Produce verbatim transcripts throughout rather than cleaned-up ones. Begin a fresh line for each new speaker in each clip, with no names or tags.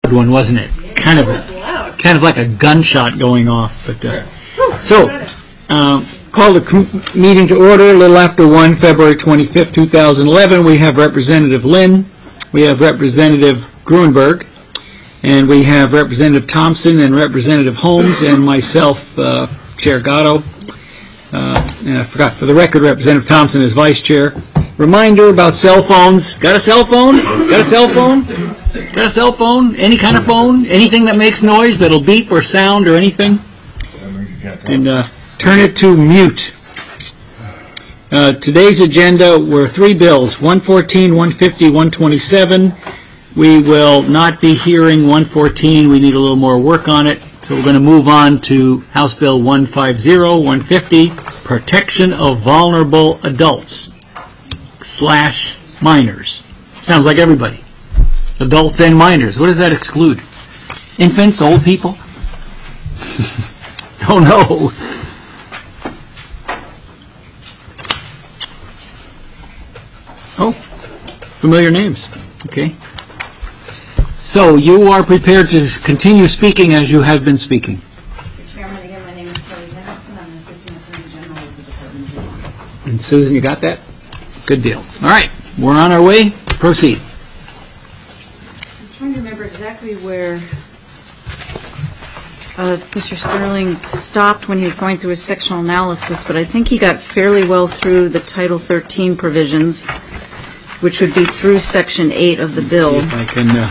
one, wasn't it? Kind of, kind of like a gunshot going off. But uh, so, um, call the com- meeting to order. A little after one, February twenty-fifth, two thousand eleven. We have Representative Lynn, we have Representative Gruenberg, and we have Representative Thompson and Representative Holmes, and myself, uh, Chair Gatto. Uh, and I forgot, for the record, Representative Thompson is Vice Chair. Reminder about cell phones. Got a cell phone? Got a cell phone? Got a cell phone? Any kind of phone? Anything that makes noise, that'll beep or sound or anything? And uh, turn it to mute. Uh, today's agenda were three bills, one fourteen, one fifty, one twenty-seven. We will not be hearing one fourteen. We need a little more work on it. So we're going to move on to House Bill one fifty, one fifty, Protection of Vulnerable Adults slash minors. Sounds like everybody. Adults and minors. What does that exclude? Infants, old people? Don't know. Oh, familiar names. Okay. So you are prepared to continue speaking as you have been speaking.
Mister Chairman, again, my name is Kelly Henderson. I'm Assistant Attorney General of the Department of Law.
And Susan, you got that? Good deal. All right, we're on our way. Proceed.
I'm trying to remember exactly where uh, Mister Sterling stopped when he was going through his sectional analysis, but I think he got fairly well through the Title thirteen provisions, which would be through Section eight of the bill.
If I can... Uh,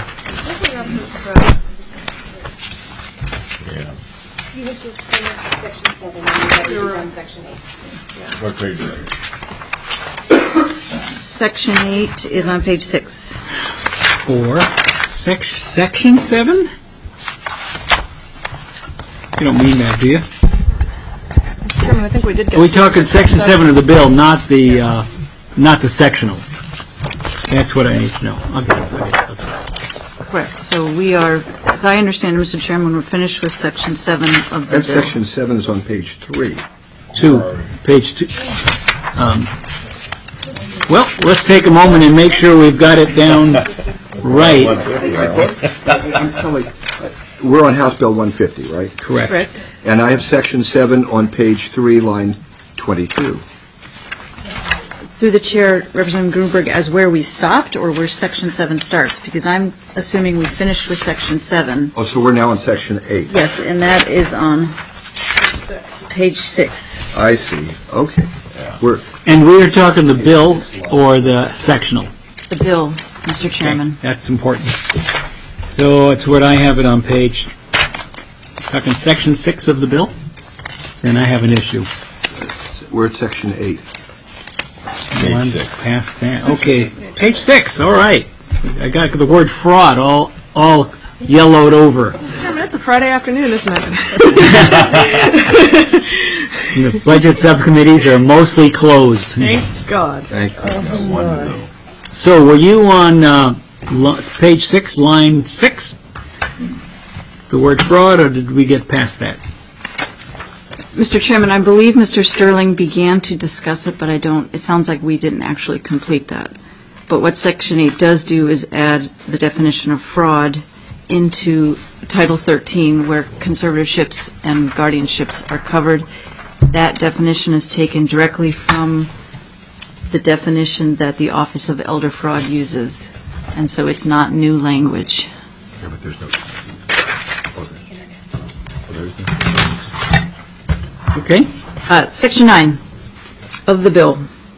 You had just finished section seven, and you had to run section eight.
What page is that?
Section eight is on page six.
For sec- Section seven? You don't mean that, do you?
Chairman, I think we did get...
Are we talking Section seven of the bill, not the uh, not the sectional? That's what I need to know. I'll get it. I'll get it. I'll get it.
Correct. So we are, as I understand, Mister Chairman, we're finished with Section seven of the
That
bill.
section seven is on page three.
Two, page two. Um, well, let's take a moment and make sure we've got it down right.
I'm telling, we're on House Bill one fifty, right?
Correct.
Correct.
And I have section seven on page three, line twenty-two.
Through the chair, Representative Gruenberg, as where we stopped or where Section seven starts? Because I'm assuming we finished with Section seven.
Oh, so we're now on section eight.
Yes, and that is on page six.
I see. Okay. We're
And we are talking the bill or the sectional?
The bill, Mister Chairman.
Okay, that's important. So it's what I have it on page, talking section six of the bill, then I have an issue.
we're at section eight.
One past that. Okay, page six, all right. I got the word fraud all all yellowed over.
Chairman, it's a Friday afternoon, isn't it?
The budget subcommittees are mostly closed.
Thanks God.
Thank you.
So were you on uh, lo- page six, line six, the word fraud, or did we get past that?
Mister Chairman, I believe Mister Sterling began to discuss it, but I don't, it sounds like we didn't actually complete that. But what Section eight does do is add the definition of fraud into Title thirteen, where conservatorships and guardianships are covered. That definition is taken directly from the definition that the Office of Elder Fraud uses, and so it's not new language.
Yeah, but there's no.
Okay.
Uh, Section nine of the bill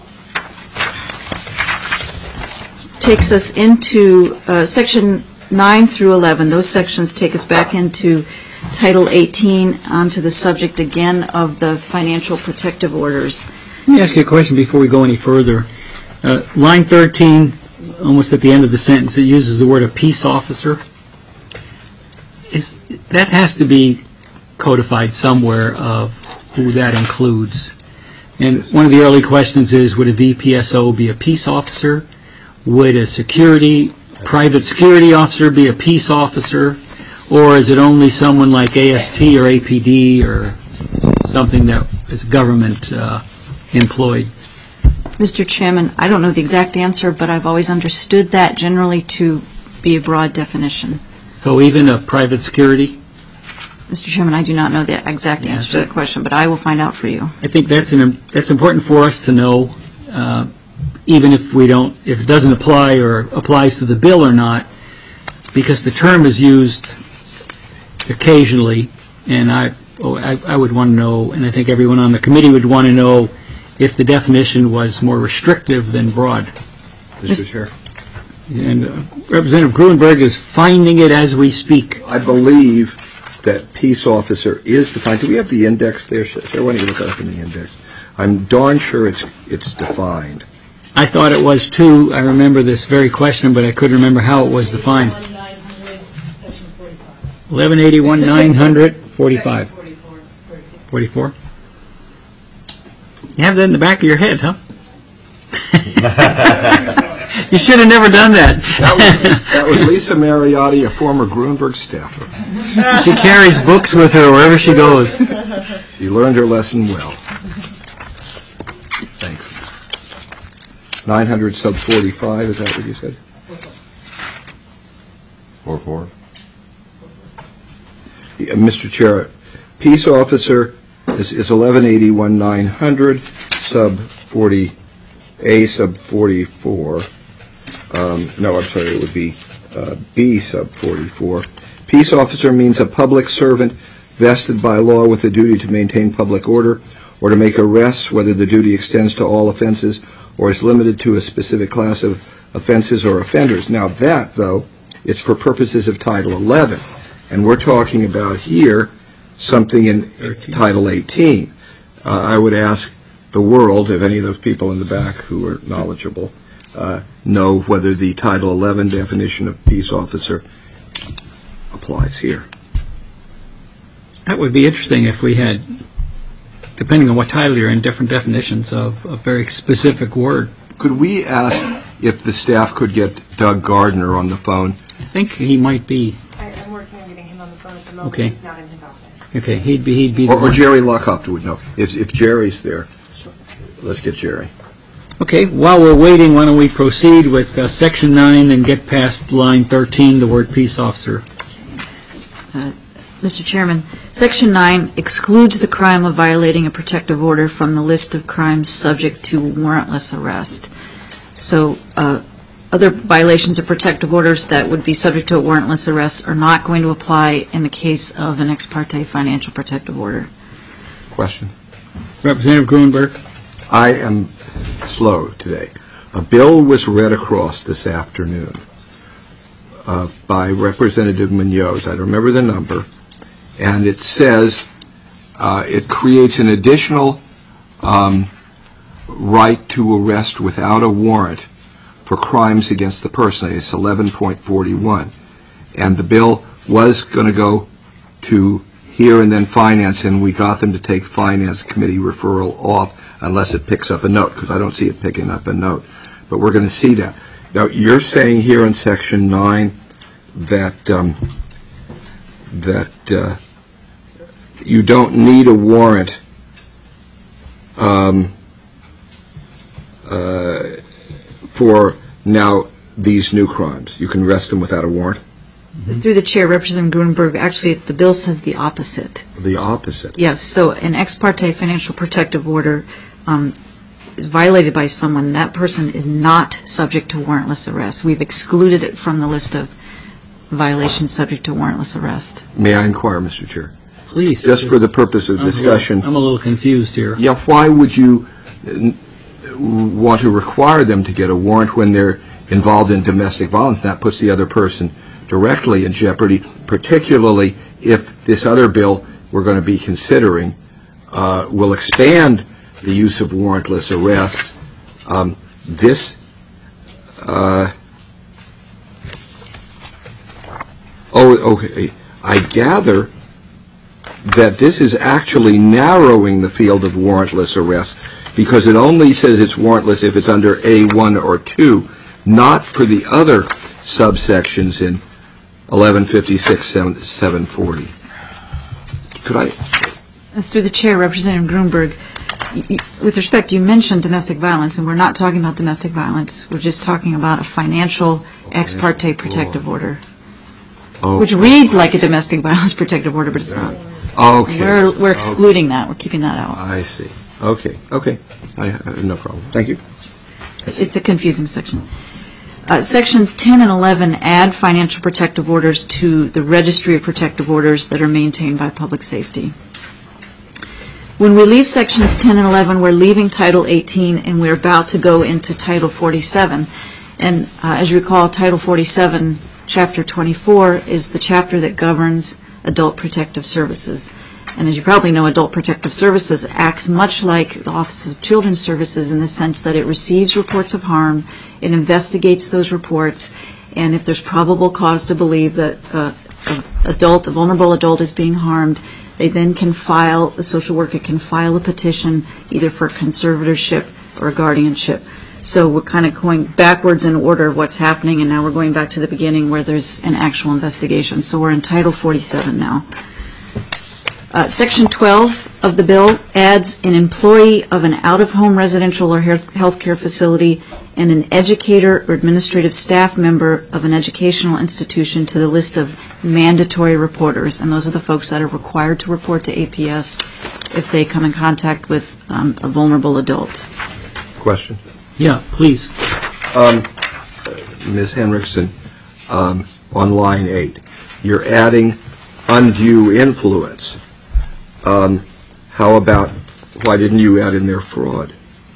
takes us into uh, Section nine through eleven. Those sections take us back into Title eighteen, onto the subject again of the financial protective orders.
Let me ask you a question before we go any further. Uh, line thirteen, almost at the end of the sentence, it uses the word a peace officer. Is, that has to be codified somewhere of who that includes. And one of the early questions is, would a V P S O be a peace officer? Would a security, private security officer be a peace officer? Or is it only someone like A S T or A P D or something that is government uh, employed?
Mister Chairman, I don't know the exact answer, but I've always understood that generally to be a broad definition.
So even a private security?
Mister Chairman, I do not know the exact
Yeah,
answer to
that-
the question, but I will find out for you.
I think that's an, that's important for us to know, uh, even if we don't, if it doesn't apply or applies to the bill or not, because the term is used occasionally, and I, oh, I, I would want to know, and I think everyone on the committee would want to know if the definition was more restrictive than broad.
Mister Chair?
And uh, Representative Gruenberg is finding it as we speak.
I believe that peace officer is defined. Do we have the index there? Sarah, why don't you look that up in the index? I'm darn sure it's it's defined.
I thought it was too. I remember this very question, but I couldn't remember how it was defined. eleven eighty-one nine hundred forty-five. forty-four? You have that in the back of your head, huh? You should have never done that.
That was, that was Lisa Mariotti, a former Gruenberg staffer.
She carries books with her wherever she goes.
She learned her lesson well. Thanks. nine hundred sub forty-five, is that what you said?
Four, four.
Yeah, Mister Chair, peace officer is, is eleven eighty-one nine hundred sub forty, A sub forty-four. Um, no, I'm sorry, it would be uh, B sub forty-four. Peace officer means a public servant vested by law with the duty to maintain public order or to make arrests, whether the duty extends to all offenses or is limited to a specific class of offenses or offenders. Now that, though, is for purposes of Title eleven. And we're talking about here something in Title eighteen. Uh, I would ask the world, if any of those people in the back who are knowledgeable, uh, know whether the Title eleven definition of peace officer applies here.
That would be interesting if we had, depending on what title you're in, different definitions of a very specific word.
Could we ask if the staff could get Doug Gardner on the phone?
I think he might be,
I- I'm working on getting him on the phone at the moment.
Okay.
He's not in his office.
okay, he'd be, he'd be the
Or, or
one.
Jerry Lockhart would know. If, if Jerry's there, let's get Jerry.
Okay, while we're waiting, why don't we proceed with uh, Section nine and get past line thirteen, the word peace officer.
Mister Chairman, Section nine excludes the crime of violating a protective order from the list of crimes subject to warrantless arrest. So uh, other violations of protective orders that would be subject to a warrantless arrest are not going to apply in the case of an ex parte financial protective order.
Question?
Representative Gruenberg.
I am slow today. A bill was read across this afternoon uh, by Representative Munoz. I don't remember the number. And it says uh, it creates an additional um, right to arrest without a warrant for crimes against the person. It's eleven point forty-one. And the bill was going to go to here and then finance, and we got them to take finance committee referral off unless it picks up a note, because I don't see it picking up a note. But we're going to see that. Now, you're saying here in Section nine that um, that uh, you don't need a warrant um, uh, for now these new crimes. You can arrest them without a warrant?
Through the chair, Representative Gruenberg, actually, the bill says the opposite.
The opposite.
Yes, so an ex parte financial protective order um, is violated by someone, that person is not subject to warrantless arrest. We've excluded it from the list of violations subject to warrantless arrest.
May I inquire, Mister Chair?
Please.
Just for the purpose of
I'm a little-
discussion,
I'm a little confused here.
yeah, why would you uh, want to require them to get a warrant when they're involved in domestic violence? That puts the other person directly in jeopardy, particularly if this other bill we're going to be considering uh, will expand the use of warrantless arrests. Um, this, uh, oh, okay, I gather that this is actually narrowing the field of warrantless arrests because it only says it's warrantless if it's under A one or two, not for the other subsections in eleven fifty-six seven forty. Could I?
As through the chair, Representative Gruenberg, y- y- with respect, you mentioned domestic violence, and we're not talking about domestic violence. We're just talking about a financial ex parte protective order.
Oh,
which reads like a domestic violence protective order, but it's not.
Okay.
We're, we're excluding that. We're keeping that out.
I see. Okay, okay. I have no problem. Thank you.
It's a confusing section. Uh, Sections ten and eleven add financial protective orders to the registry of protective orders that are maintained by public safety. When we leave Sections ten and eleven, we're leaving Title eighteen, and we're about to go into Title forty-seven. And uh, as you recall, Title forty-seven, Chapter twenty-four, is the chapter that governs adult protective services. And as you probably know, Adult Protective Services acts much like the Office of Children's Services in the sense that it receives reports of harm, it investigates those reports, and if there's probable cause to believe that uh, an adult, a vulnerable adult is being harmed, they then can file, the social worker can file a petition either for conservatorship or guardianship. So we're kind of going backwards in order of what's happening, and now we're going back to the beginning where there's an actual investigation. So we're in Title forty-seven now. Uh, Section twelve of the bill adds an employee of an out-of-home residential or health care facility and an educator or administrative staff member of an educational institution to the list of mandatory reporters. And those are the folks that are required to report to A P S if they come in contact with um, a vulnerable adult.
Question?
Yeah, please.
Um, Miz Henriksen, um, on line eight, you're adding undue influence. Um, how about, why didn't you add in there fraud?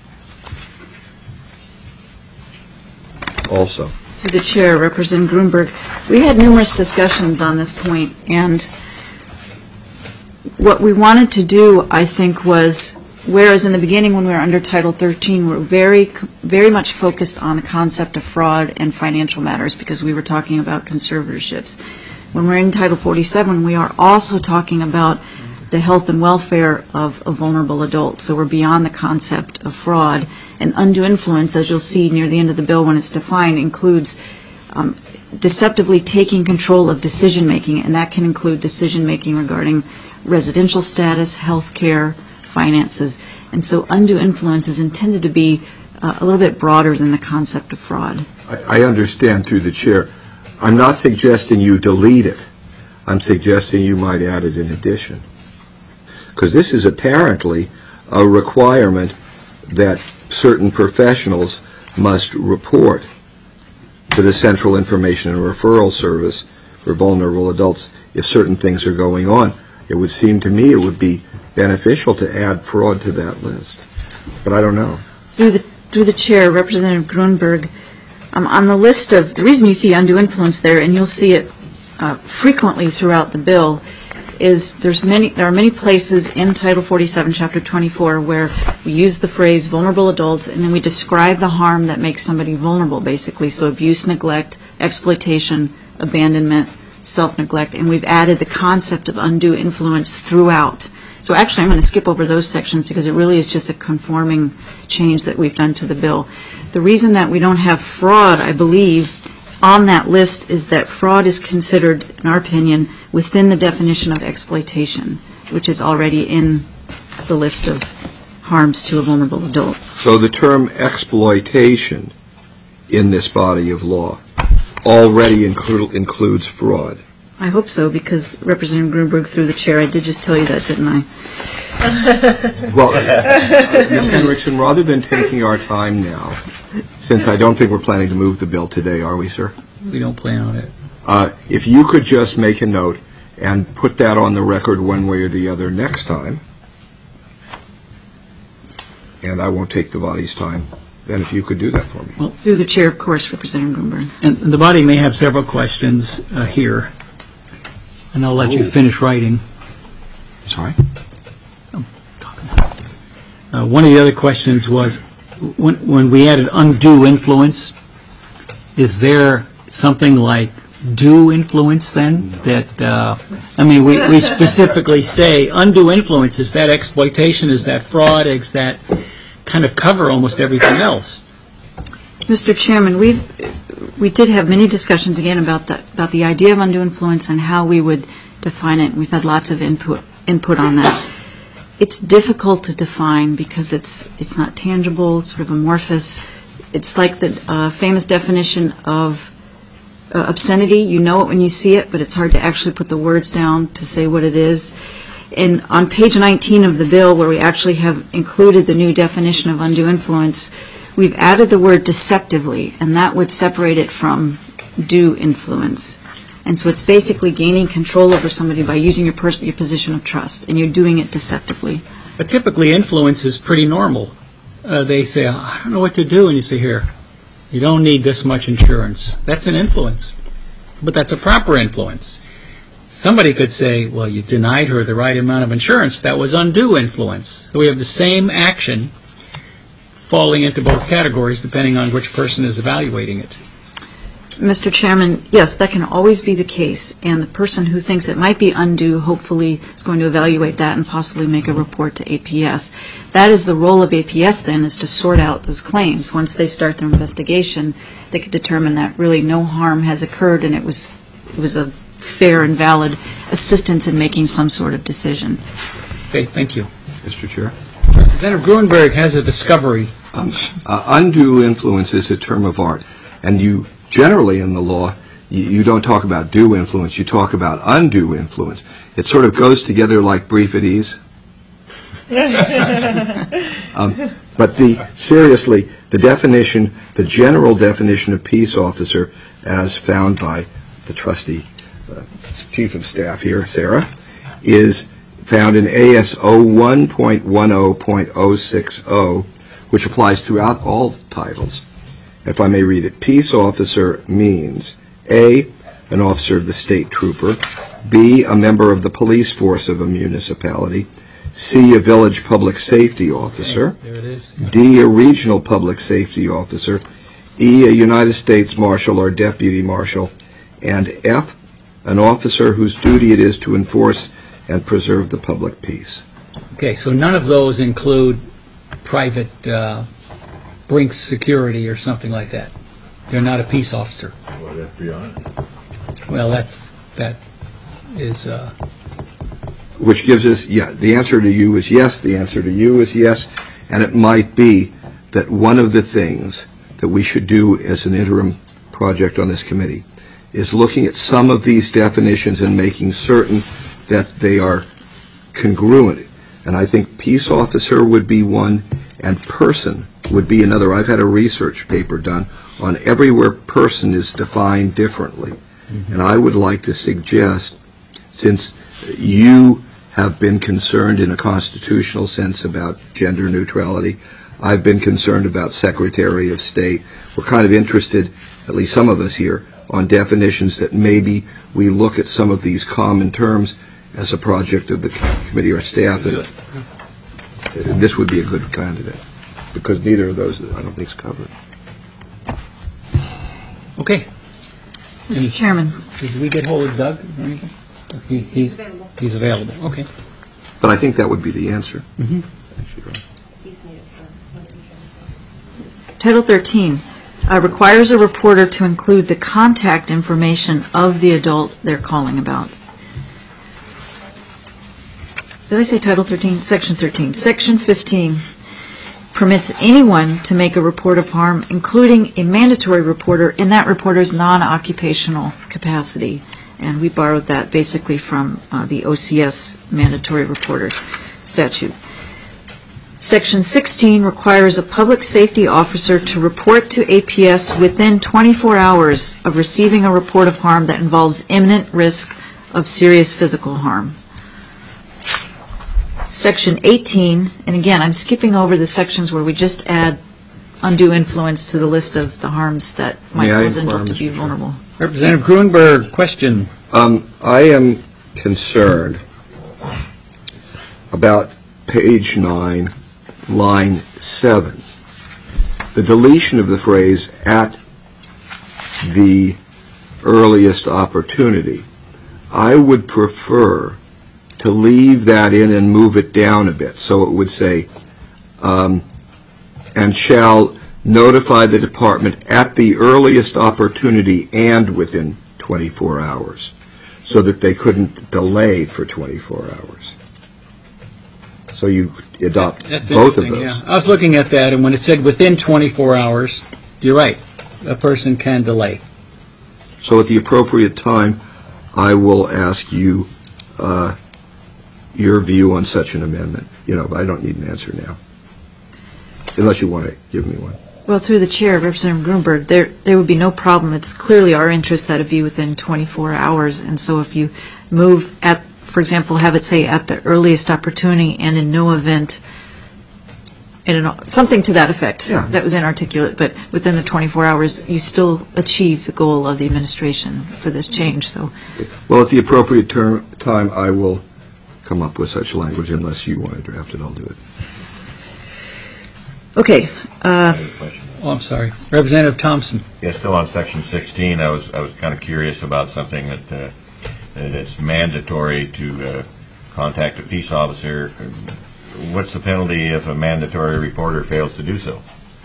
Also.
Through the chair, Representative Grunberg, we had numerous discussions on this point, and what we wanted to do, I think, was, whereas in the beginning when we were under Title thirteen, we were very, very much focused on the concept of fraud and financial matters because we were talking about conservatorships. When we're in Title forty-seven, we are also talking about the health and welfare of a vulnerable adult. So we're beyond the concept of fraud. And undue influence, as you'll see near the end of the bill when it's defined, includes um, deceptively taking control of decision-making, and that can include decision-making regarding residential status, health care, finances. And so undue influence is intended to be uh, a little bit broader than the concept of fraud.
I, I understand through the chair. I'm not suggesting you delete it. I'm suggesting you might add it in addition. Because this is apparently a requirement that certain professionals must report to the Central Information and Referral Service for vulnerable adults if certain things are going on. It would seem to me it would be beneficial to add fraud to that list. But I don't know.
Through the, through the chair, Representative Grunberg, um, on the list of, the reason you see undue influence there, and you'll see it uh, frequently throughout the bill, is there's many, there are many places in Title forty-seven, Chapter twenty-four, where we use the phrase vulnerable adults, and then we describe the harm that makes somebody vulnerable, basically. So abuse, neglect, exploitation, abandonment, self-neglect, and we've added the concept of undue influence throughout. So actually, I'm going to skip over those sections because it really is just a conforming change that we've done to the bill. The reason that we don't have fraud, I believe, on that list is that fraud is considered, in our opinion, within the definition of exploitation, which is already in the list of harms to a vulnerable adult.
So the term exploitation in this body of law already inclu- includes fraud.
I hope so, because Representative Grunberg, through the chair, I did just tell you that, didn't I?
Well, uh, Miz Henriksen, rather than taking our time now, since I don't think we're planning to move the bill today, are we, sir?
We don't plan on it.
Uh, if you could just make a note and put that on the record one way or the other next time, and I won't take the body's time, then if you could do that for me.
Well,
through the chair, of course, Representative Grunberg.
And the body may have several questions uh, here, and I'll let
Oh.
you finish writing.
Sorry?
Uh, one of the other questions was, when, when we added undue influence, is there something like due influence then? That, uh, I mean, we, we specifically say undue influence, is that exploitation, is that fraud, is that kind of cover almost everything else?
Mister Chairman, we've, we did have many discussions again about that, about the idea of undue influence and how we would define it. We've had lots of input, input on that. It's difficult to define because it's it's not tangible, it's sort of amorphous. It's like the uh, famous definition of uh, obscenity. You know it when you see it, but it's hard to actually put the words down to say what it is. And on page nineteen of the bill, where we actually have included the new definition of undue influence, we've added the word deceptively, and that would separate it from due influence. And so it's basically gaining control over somebody by using your, pers- your position of trust, and you're doing it deceptively.
But typically influence is pretty normal. Uh, they say, I don't know what to do, and you say, here, you don't need this much insurance. That's an influence. But that's a proper influence. Somebody could say, well, you denied her the right amount of insurance. That was undue influence. So we have the same action falling into both categories depending on which person is evaluating it.
Mister Chairman, yes, that can always be the case, and the person who thinks it might be undue hopefully is going to evaluate that and possibly make a report to A P S. That is the role of A P S then, is to sort out those claims. Once they start their investigation, they could determine that really no harm has occurred and it was it was a fair and valid assistance in making some sort of decision.
Okay, thank you.
Mister Chair?
Representative Gruenberg has a discovery.
Um, uh, undue influence is a term of art, and you generally in the law, you, you don't talk about due influence, you talk about undue influence. It sort of goes together like brief at ease. um, but the seriously, the definition, the general definition of peace officer, as found by the trustee, uh, chief of staff here, Sarah, is found in A S O one point ten point oh six oh, which applies throughout all titles. If I may read it, peace officer means A, an officer of the state trooper, B, a member of the police force of a municipality, C, a village public safety officer,
There it is.
D, a regional public safety officer, E, a United States Marshal or deputy marshal, and F, an officer whose duty it is to enforce and preserve the public peace.
Okay, so none of those include private uh, Brinks security or something like that. They're not a peace officer.
Well, F B I.
Well, that's that is. Uh,
Which gives us, yeah, the answer to you is yes, the answer to you is yes, and it might be that one of the things that we should do as an interim project on this committee is looking at some of these definitions and making certain that they are congruent. And I think peace officer would be one, and person would be another. I've had a research paper done on everywhere person is defined differently. Mm-hmm. And I would like to suggest, since you have been concerned in a constitutional sense about gender neutrality, I've been concerned about Secretary of State. We're kind of interested, at least some of us here, on definitions that maybe we look at some of these common terms as a project of the committee or staff. And this would be a good candidate, because neither of those, I don't think, is covered.
okay.
Mister Chairman.
Did we get hold of Doug or anything? He, he's
available.
He's available. Okay.
But I think that would be the answer.
Mm-hmm.
He's needed for what it is.
Title thirteen uh, requires a reporter to include the contact information of the adult they're calling about. Did I say Title thirteen? Section thirteen. Section fifteen permits anyone to make a report of harm, including a mandatory reporter in that reporter's non-occupational capacity. And we borrowed that basically from uh, the O C S mandatory reporter statute. Section sixteen requires a public safety officer to report to A P S within twenty-four hours of receiving a report of harm that involves imminent risk of serious physical harm. Section eighteen, and again, I'm skipping over the sections where we just add undue influence to the list of the harms that might
May I
cause an
inquire,
adult to be
Mister Chair?
vulnerable.
Representative Gruenberg, question.
Um, I am concerned about page nine, line seven. The deletion of the phrase "at the earliest opportunity." I would prefer to leave that in and move it down a bit, so it would say, um, and shall notify the department at the earliest opportunity and within twenty-four hours, so that they couldn't delay for twenty-four hours. So you adopt
That's
both of
interesting,
those.
yeah. I was looking at that, and when it said within twenty-four hours, you're right. A person can delay.
So at the appropriate time, I will ask you uh, your view on such an amendment. You know, I don't need an answer now, unless you want to give me one.
Well, through the chair, Representative Grunberg, there there would be no problem. It's clearly our interest that it be within twenty-four hours. And so if you move at, for example, have it say at the earliest opportunity and in no event, and in, something to that effect,
Yeah.
that was inarticulate, but within the twenty-four hours, you still achieve the goal of the administration for this change. So,
Well, at the appropriate term, time, I will come up with such language. Unless you want to draft it, I'll do it.
okay. Uh,
Oh, I'm sorry. Representative Thompson.
Yeah, still on section sixteen, I was, I was kind of curious about something that, uh, that it's mandatory to uh, contact a peace officer. What's the penalty if a mandatory reporter fails to do so?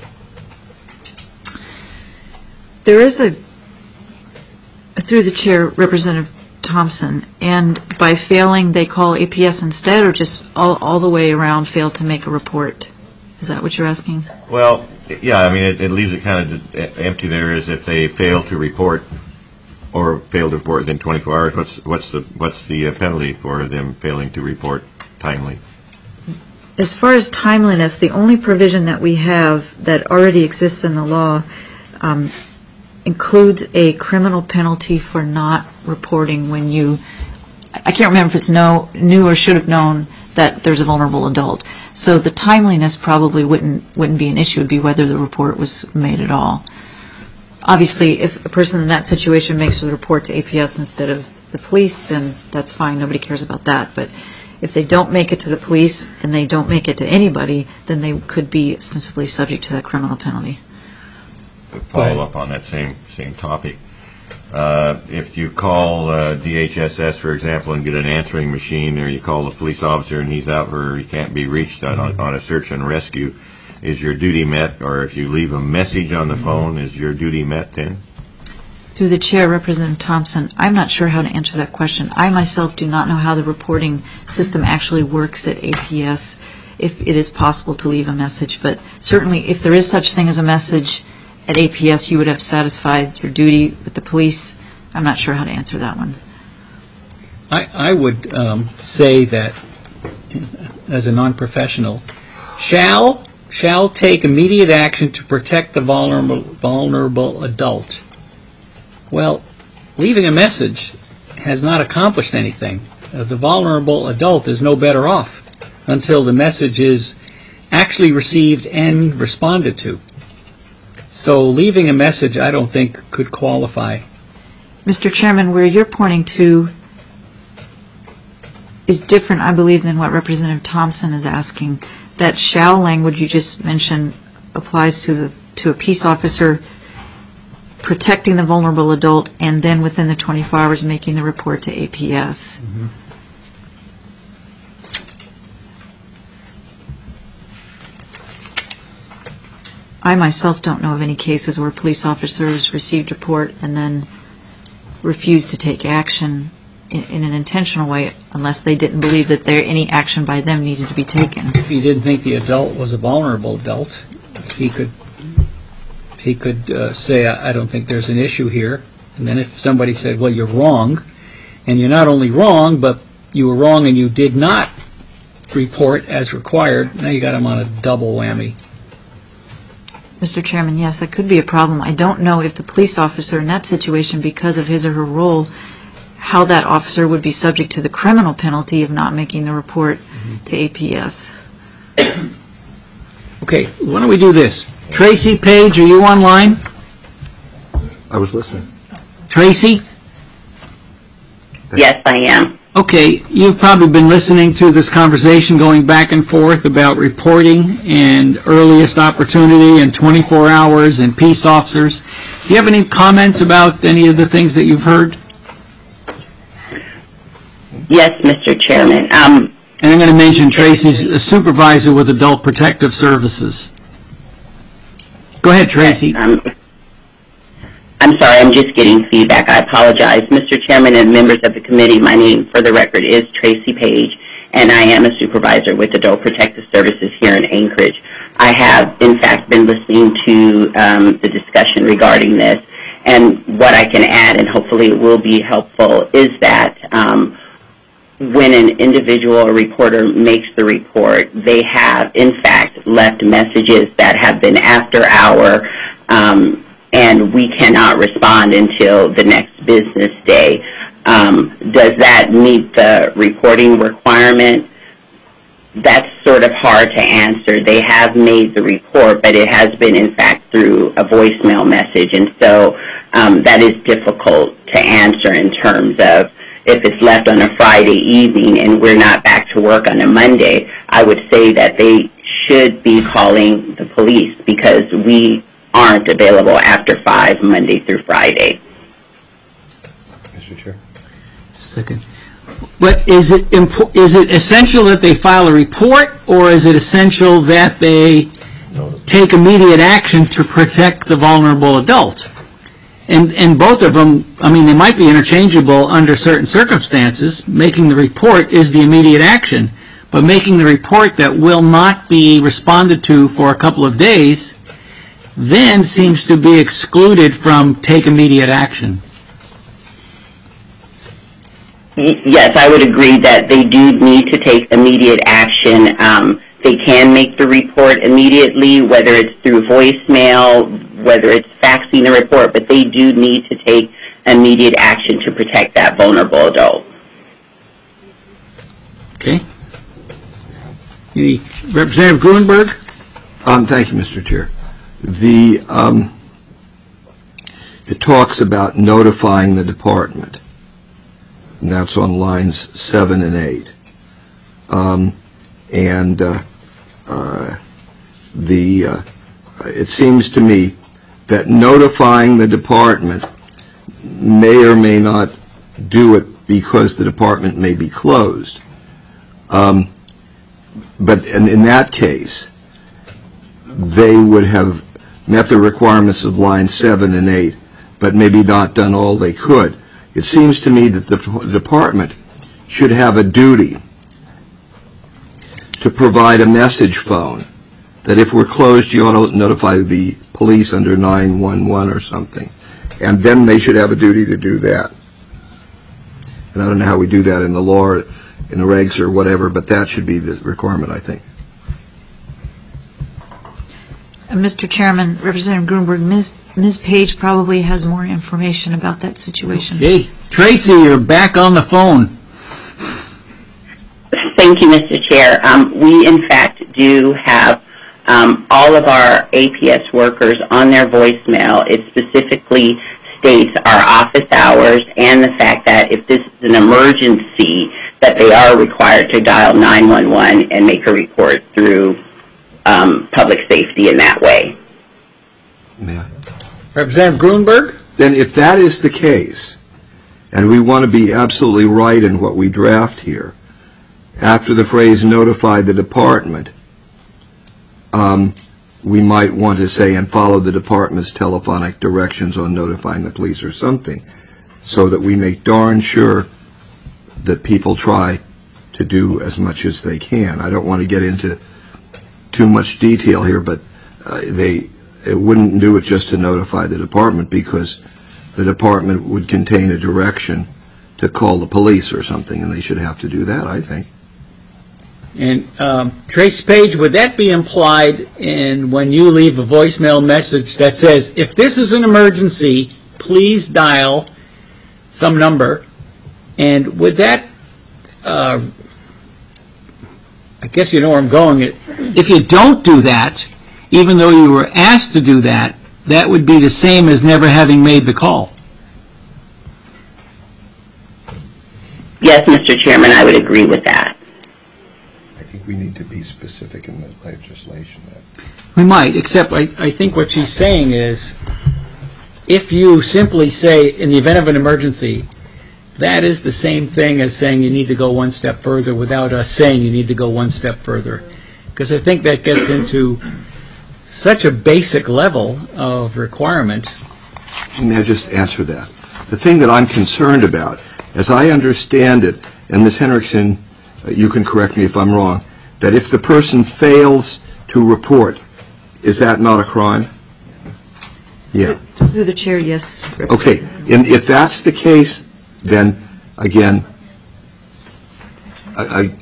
There is a, through the chair, Representative Thompson, and by failing, they call A P S instead, or just all, all the way around fail to make a report? Is that what you're asking?
Well, yeah, I mean, it, it leaves it kind of empty there as if they fail to report or fail to report within twenty-four hours. What's, what's the, what's the penalty for them failing to report timely?
As far as timeliness, the only provision that we have that already exists in the law um, includes a criminal penalty for not reporting when you, I can't remember if it's no, knew or should have known that there's a vulnerable adult. So the timeliness probably wouldn't wouldn't be an issue. It would be whether the report was made at all. Obviously, if a person in that situation makes a report to A P S instead of the police, then that's fine. Nobody cares about that. But if they don't make it to the police and they don't make it to anybody, then they could be ostensibly subject to that criminal penalty.
To follow up on that same same topic, uh, if you call uh, D H S S, for example, and get an answering machine, or you call the police officer and he's out or he can't be reached on, on a search and rescue, is your duty met? Or if you leave a message on the phone, is your duty met then?
Through the chair, Representative Thompson, I'm not sure how to answer that question. I myself do not know how the reporting system actually works at A P S, if it is possible to leave a message. But certainly, if there is such thing as a message at A P S, you would have satisfied your duty with the police. I'm not sure how to answer that one.
I, I would um, say that, as a non-professional, shall shall take immediate action to protect the vulnerable vulnerable adult. Well, leaving a message has not accomplished anything. Uh, the vulnerable adult is no better off until the message is actually received and responded to. So leaving a message, I don't think, could qualify.
Mister Chairman, where you're pointing to is different, I believe, than what Representative Thompson is asking. That shall language you just mentioned applies to the to a peace officer protecting the vulnerable adult and then within the twenty-four hours making the report to A P S.
Mm-hmm.
I myself don't know of any cases where police officers received a report and then refused to take action in, in an intentional way unless they didn't believe that there any action by them needed to be taken.
If he didn't think the adult was a vulnerable adult, he could he could uh, say, I, I don't think there's an issue here. And then if somebody said, well, you're wrong, and you're not only wrong, but you were wrong and you did not report as required, now you got him on a double whammy.
Mister Chairman, yes, that could be a problem. I don't know if the police officer in that situation, because of his or her role, how that officer would be subject to the criminal penalty of not making the report mm-hmm. to A P S.
Okay, why don't we do this? Tracy Page, are you online?
I was listening.
Tracy?
Yes, I am.
Okay, you've probably been listening to this conversation going back and forth about reporting and earliest opportunity and twenty-four hours and peace officers. Do you have any comments about any of the things that you've heard?
Yes, Mister Chairman. Um,
and I'm going to mention Tracy's a supervisor with Adult Protective Services. Go ahead, Tracy.
Um, I'm sorry, I'm just getting feedback. I apologize. Mister Chairman and members of the committee, my name for the record is Tracy Page, and I am a supervisor with Adult Protective Services here in Anchorage. I have, in fact, been listening to um, the discussion regarding this, And what I can add, and hopefully it will be helpful, is that um, when an individual or reporter makes the report, they have, in fact, left messages that have been after hour, um, and we cannot respond until the next business day. Um, does that meet the reporting requirement? That's sort of hard to answer. They have made the report, but it has been, in fact, through a voicemail message, and so um, that is difficult to answer in terms of if it's left on a Friday evening and we're not back to work on a Monday. I would say that they should be calling the police because we aren't available after five Monday through Friday.
Mister Chair.
Second. But is it impo- is it essential that they file a report, or is it essential that they take immediate action to protect the vulnerable adult? And and both of them, I mean, they might be interchangeable under certain circumstances. Making the report is the immediate action, but making the report that will not be responded to for a couple of days then seems to be excluded from take immediate action.
Yes, I would agree that they do need to take immediate action. Um, they can make the report immediately, whether it's through voicemail, whether it's faxing the report, but they do need to take immediate action to protect that vulnerable adult.
Okay. The Representative Gruenberg?
Um, thank you, Mister Chair. The, um, it talks about notifying the department. And that's on lines seven and eight. Um, and uh, uh, the uh, it seems to me that notifying the department may or may not do it because the department may be closed. Um, but in, in that case, they would have met the requirements of line seven and eight, but maybe not done all they could. It seems to me that the department should have a duty to provide a message phone that if we're closed, you ought to notify the police under nine one one or something. And then they should have a duty to do that. And I don't know how we do that in the law, or in the regs or whatever, but that should be the requirement, I think.
Uh, Mister Chairman, Representative Gruenberg, Miz Miz Page probably has more information about that situation.
Okay. Tracy, you're back on the phone.
Thank you, Mister Chair. Um, we, in fact, do have um, all of our A P S workers on their voicemail. It specifically states our office hours and the fact that if this is an emergency, that they are required to dial nine one one and make a report through um, public safety in that way.
Yeah.
Representative Gruenberg?
Then if that is the case, and we want to be absolutely right in what we draft here, after the phrase notify the department, um, we might want to say and follow the department's telephonic directions on notifying the police or something, so that we make darn sure that people try to do as much as they can. I don't want to get into too much detail here, but uh, they it wouldn't do it just to notify the department, because the department would contain a direction to call the police or something, and they should have to do that, I think.
And um, Tracy Page, would that be implied in when you leave a voicemail message that says, if this is an emergency, please dial some number? And would that, uh, I guess you know where I'm going, if you don't do that, even though you were asked to do that, that would be the same as never having made the call.
Yes, Mister Chairman, I would agree with that.
I think we need to be specific in the legislation.
We might, except I, I think what she's saying is, if you simply say, in the event of an emergency, that is the same thing as saying you need to go one step further without us saying you need to go one step further. Because I think that gets into such a basic level of requirement.
May I just answer that? The thing that I'm concerned about, as I understand it, and Miz Henriksen, uh, you can correct me if I'm wrong, that if the person fails to report, is that not a crime? Yeah.
Through the chair, yes.
Okay, and if that's the case, then, again, I, I,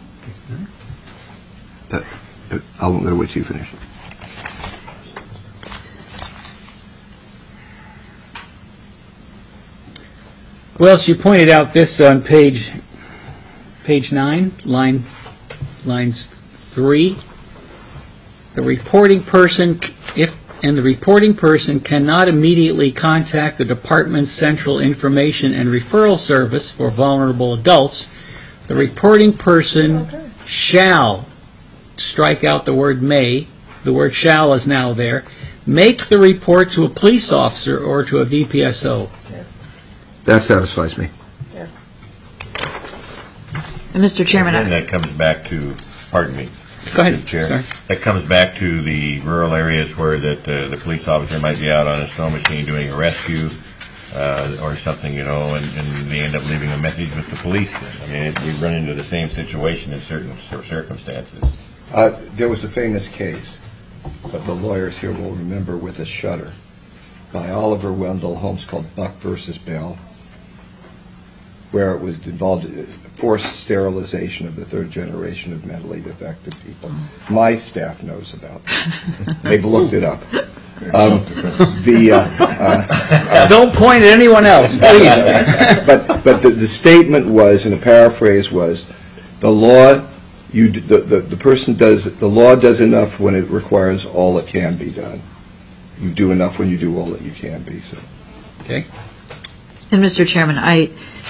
that- I'll let wait till you finish.
Well, she pointed out this on page, page nine, line, lines three. The reporting person, if, and the reporting person cannot immediately contact the department's central information and referral service for vulnerable adults, the reporting person shall, strike out the word may, the word shall is now there, make the report to a police officer or to a V P S O.
That satisfies me.
And Mister Chairman,
And
I-
that comes back to, pardon me.
Go ahead,
Mister Chair.
sorry.
That comes back to the rural areas where that uh, the police officer might be out on a snow machine doing a rescue uh, or something, you know, and, and they end up leaving a message with the police. I mean, it, we run into the same situation in certain cir- circumstances.
Uh, there was a famous case that the lawyers here will remember with a shudder by Oliver Wendell Holmes called Buck versus Bell, where it was involved forced sterilization of the third generation of mentally defective people. My staff knows about that. They've looked it up. Um, the uh, uh,
Don't point at anyone else, please.
but but the, the statement was, and a paraphrase was, the law, you d- the, the the person does the law does enough when it requires all that can be done. You do enough when you do all that you can be. So.
Okay.
and Mister Chairman, I,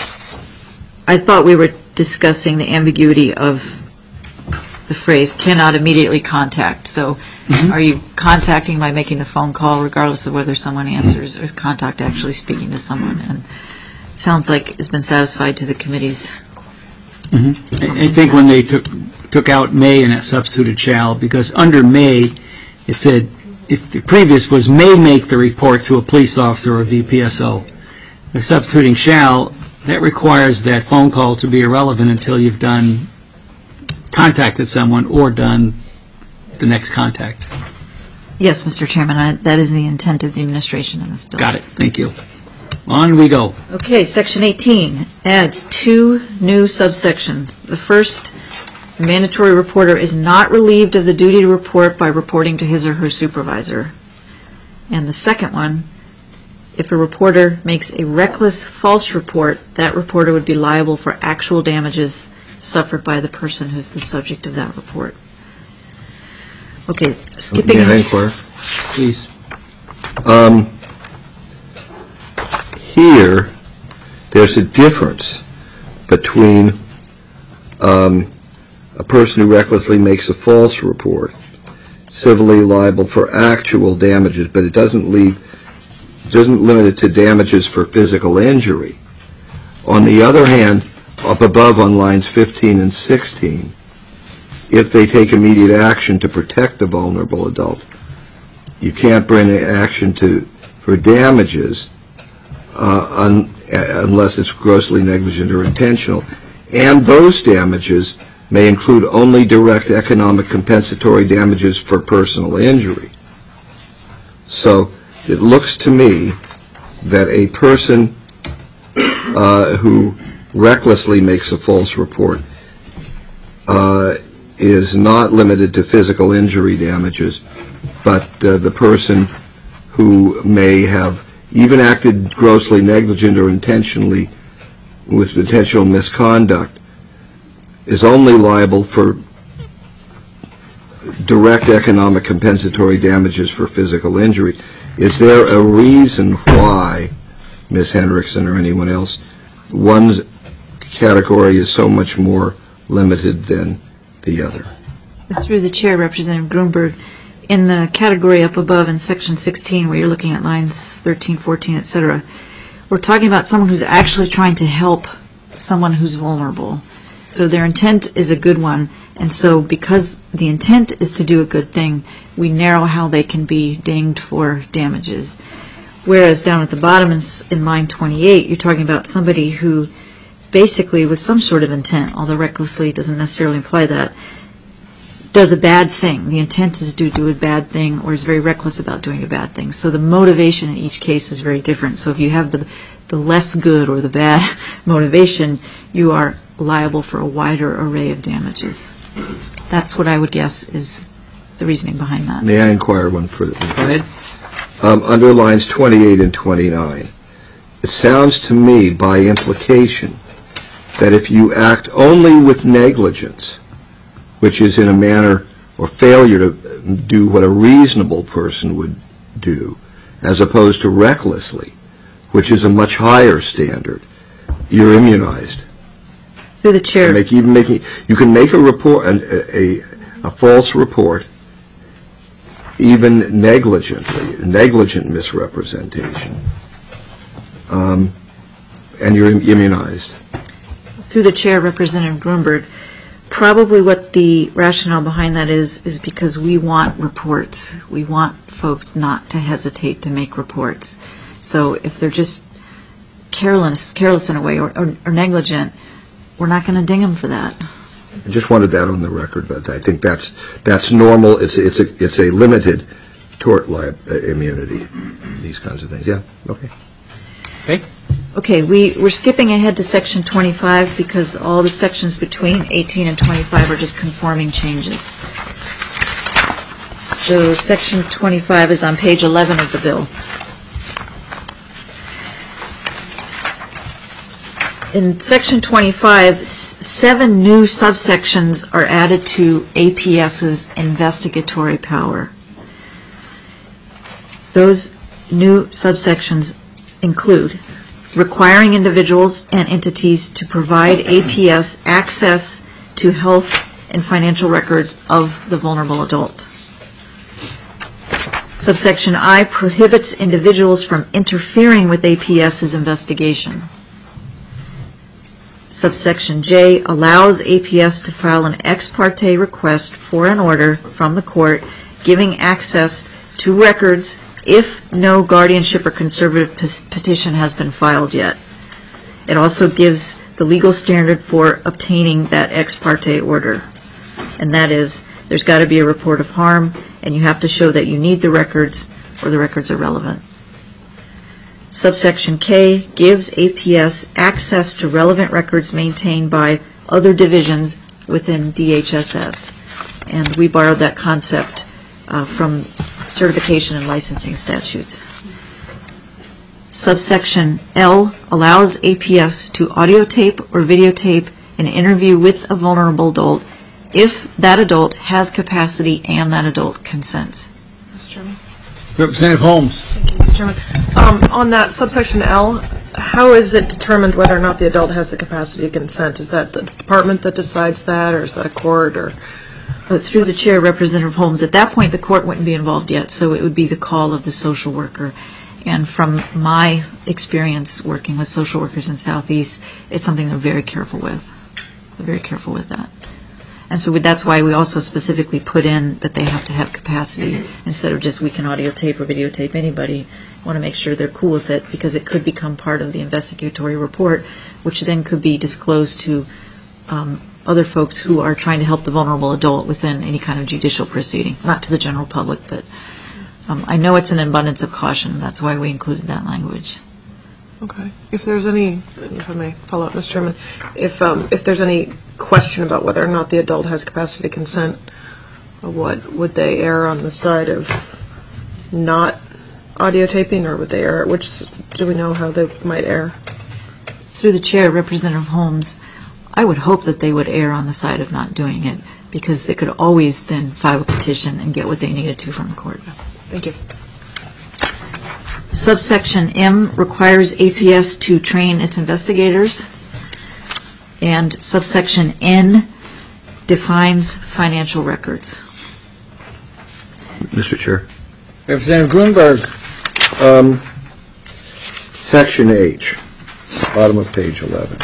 I thought we were discussing the ambiguity of the phrase "cannot immediately contact." So, are you contacting by making the phone call, regardless of whether someone answers, or is contact actually speaking to someone? And it sounds like it's been satisfied to the committee's.
I I think when they took took out may and it substituted shall, because under may, it said, if the previous was may make the report to a police officer or V P S O. By substituting shall, that requires that phone call to be irrelevant until you've done, contacted someone or done the next contact.
Yes, Mister Chairman, I, that is the intent of the administration in this bill.
Got it, thank you. On we go.
Okay, Section eighteen adds two new subsections. The first, the mandatory reporter is not relieved of the duty to report by reporting to his or her supervisor. And the second one, if a reporter makes a reckless false report, that reporter would be liable for actual damages suffered by the person who's the subject of that report. Okay, skipping.
May I inquire?
Please.
Um, here, there's a difference between um, a person who recklessly makes a false report, civilly liable for actual damages, but it doesn't leave, doesn't limit it to damages for physical injury. On the other hand, up above on lines fifteen and sixteen, if they take immediate action to protect the vulnerable adult, you can't bring action to for damages uh, un, uh, unless it's grossly negligent or intentional. And those damages may include only direct economic compensatory damages for personal injury. So it looks to me that a person uh, who recklessly makes a false report uh, is not limited to physical injury damages, but uh, the person who may have even acted grossly negligent or intentionally with intentional misconduct is only liable for direct economic compensatory damages for physical injury. Is there a reason why, Miz Hendrickson or anyone else, one category is so much more limited than the other?
Through the chair, Representative Grunberg, in the category up above in section sixteen, where you're looking at lines thirteen, fourteen, et cetera, we're talking about someone who's actually trying to help someone who's vulnerable. So their intent is a good one, and so because the intent is to do a good thing, we narrow how they can be dinged for damages. Whereas down at the bottom in, in line twenty-eight, you're talking about somebody who basically with some sort of intent, although recklessly doesn't necessarily imply that, does a bad thing. The intent is to do a bad thing or is very reckless about doing a bad thing. So the motivation in each case is very different. So if you have the, the less good or the bad motivation, you are liable for a wider array of damages. That's what I would guess is the reasoning behind that.
May I inquire one further?
Go ahead.
Um, under lines twenty-eight and twenty-nine, it sounds to me by implication that if you act only with negligence, which is in a manner or failure to do what a reasonable person would do, as opposed to recklessly, which is a much higher standard, you're immunized.
Through the chair.
You, make, even making, you can make a report, a, a, a false report, even negligently, negligent misrepresentation, um, and you're immunized.
Through the chair, Representative Grunberg, probably what the rationale behind that is, is because we want reports. We want folks not to hesitate to make reports. So if they're just careless, careless in a way, or, or, or negligent, we're not going to ding them for that.
I just wanted that on the record, but I think that's that's normal. It's it's a it's a limited tort li- immunity. These kinds of things. Yeah. Okay.
Okay.
Okay, we, we're skipping ahead to section twenty-five because all the sections between eighteen and twenty-five are just conforming changes. So section twenty-five is on page eleven of the bill. In section twenty-five, s- seven new subsections are added to APS's investigatory power. Those new subsections include requiring individuals and entities to provide A P S access to health and financial records of the vulnerable adult. Subsection I prohibits individuals from interfering with APS's investigation. Subsection J allows A P S to file an ex parte request for an order from the court giving access to records if no guardianship or conservative petition has been filed yet. It also gives the legal standard for obtaining that ex parte order. And that is, there's got to be a report of harm, and you have to show that you need the records or the records are relevant. Subsection K gives A P S access to relevant records maintained by other divisions within D H S S. And we borrowed that concept uh, from certification and licensing statutes. Subsection L allows A P S to audio tape or videotape an interview with a vulnerable adult if that adult has capacity and that adult consents.
Mister Chairman.
Representative Holmes.
Thank you, Mister Chairman. Um, on that subsection L, how is it determined whether or not the adult has the capacity to consent? Is that the department that decides that, or is that a court, or?
But through the chair, Representative Holmes, at that point the court wouldn't be involved yet, so it would be the call of the social worker. And from my experience working with social workers in Southeast, it's something they're very careful with. They're very careful with that. And so that's why we also specifically put in that they have to have capacity instead of just we can audio tape or videotape anybody. We want to make sure they're cool with it because it could become part of the investigatory report, which then could be disclosed to um, other folks who are trying to help the vulnerable adult within any kind of judicial proceeding, not to the general public, but um, I know it's an abundance of caution. That's why we included that language.
Okay. If there's any, if I may follow up, Mister Chairman, if um, if there's any question about whether or not the adult has capacity to consent, what would they err on the side of not audio taping, or would they err? Which do we know how they might err?
Through the chair, Representative Holmes, I would hope that they would err on the side of not doing it because they could always then file a petition and get what they needed to from the court.
Thank you.
Subsection M requires A P S to train its investigators, and subsection N defines financial records.
Mister Chair.
Representative Grunberg.
Um, section H, bottom of page eleven.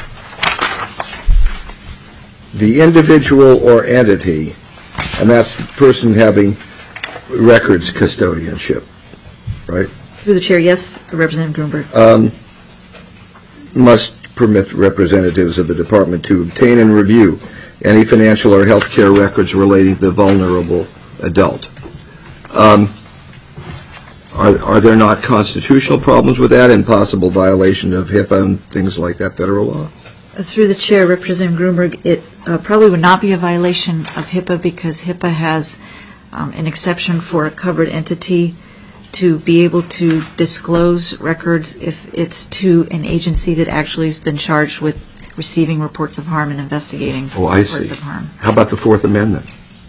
The individual or entity, and that's the person having records custodianship, right?
Through the chair, yes, Representative Grunberg.
Um, must permit representatives of the department to obtain and review any financial or health care records relating to the vulnerable adult. Um, are, are there not constitutional problems with that and possible violation of HIPAA and things like that, federal law?
Through the chair, Representative Grunberg, it uh, probably would not be a violation of HIPAA because HIPAA has um, an exception for a covered entity to be able to disclose records if it's to an agency that actually has been charged with receiving reports of harm and investigating
oh, I
reports
see.
of harm.
How about the Fourth Amendment?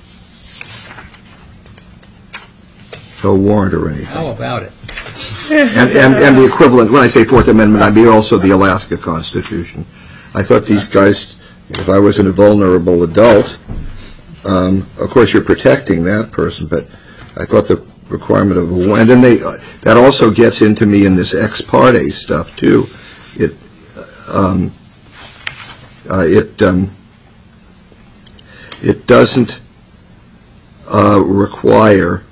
No warrant or anything.
How about it?
And, and, and the equivalent, when I say Fourth Amendment, I mean also the Alaska Constitution. I thought these guys, if I was a vulnerable adult, um, of course you're protecting that person, but I thought the requirement of a warrant, and then they, uh, that also gets into me in this ex parte stuff too. It, um, uh, it, um, it doesn't uh, require,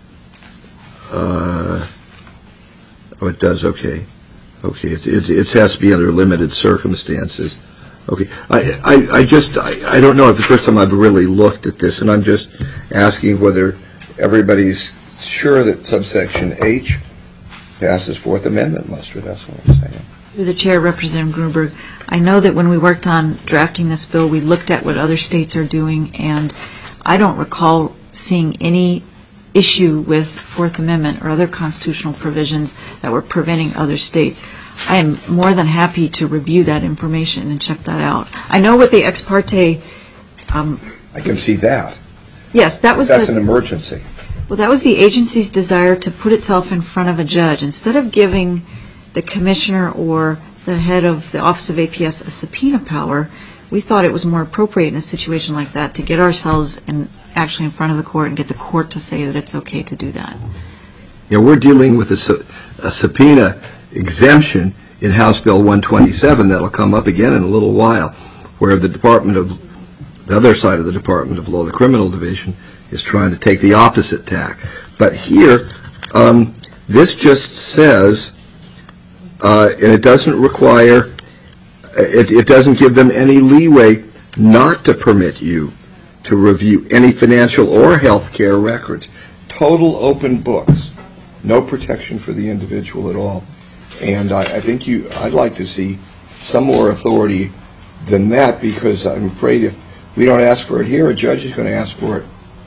uh, oh it does, okay. Okay, it, it, it has to be under limited circumstances. Okay, I, I, I just, I, I don't know if the first time I've really looked at this, and I'm just asking whether everybody's sure that subsection H passes Fourth Amendment muster. That's what I'm saying.
Through the chair, Representative Grunberg, I know that when we worked on drafting this bill, we looked at what other states are doing, and I don't recall seeing any issue with Fourth Amendment or other constitutional provisions that were preventing other states. I am more than happy to review that information and check that out. I know what the ex parte. Um,
I can see that.
Yes, that was
That's
the,
an emergency.
Well, that was the agency's desire to put itself in front of a judge. Instead of giving the commissioner or the head of the Office of A P S a subpoena power, we thought it was more appropriate in a situation like that to get ourselves in, actually in front of the court and get the court to say that it's okay to do that.
Yeah, we're dealing with a, su- a subpoena exemption in House Bill one twenty-seven that'll come up again in a little while, where the Department of, the other side of the Department of Law, the Criminal Division, is trying to take the opposite tack. But here, um, this just says, uh, and it doesn't require, it, it doesn't give them any leeway not to permit you to review any financial or health care records. Total open books. No protection for the individual at all. And I, I think you, I'd like to see some more authority than that, because I'm afraid if we don't ask for it here, a judge is going to ask for it.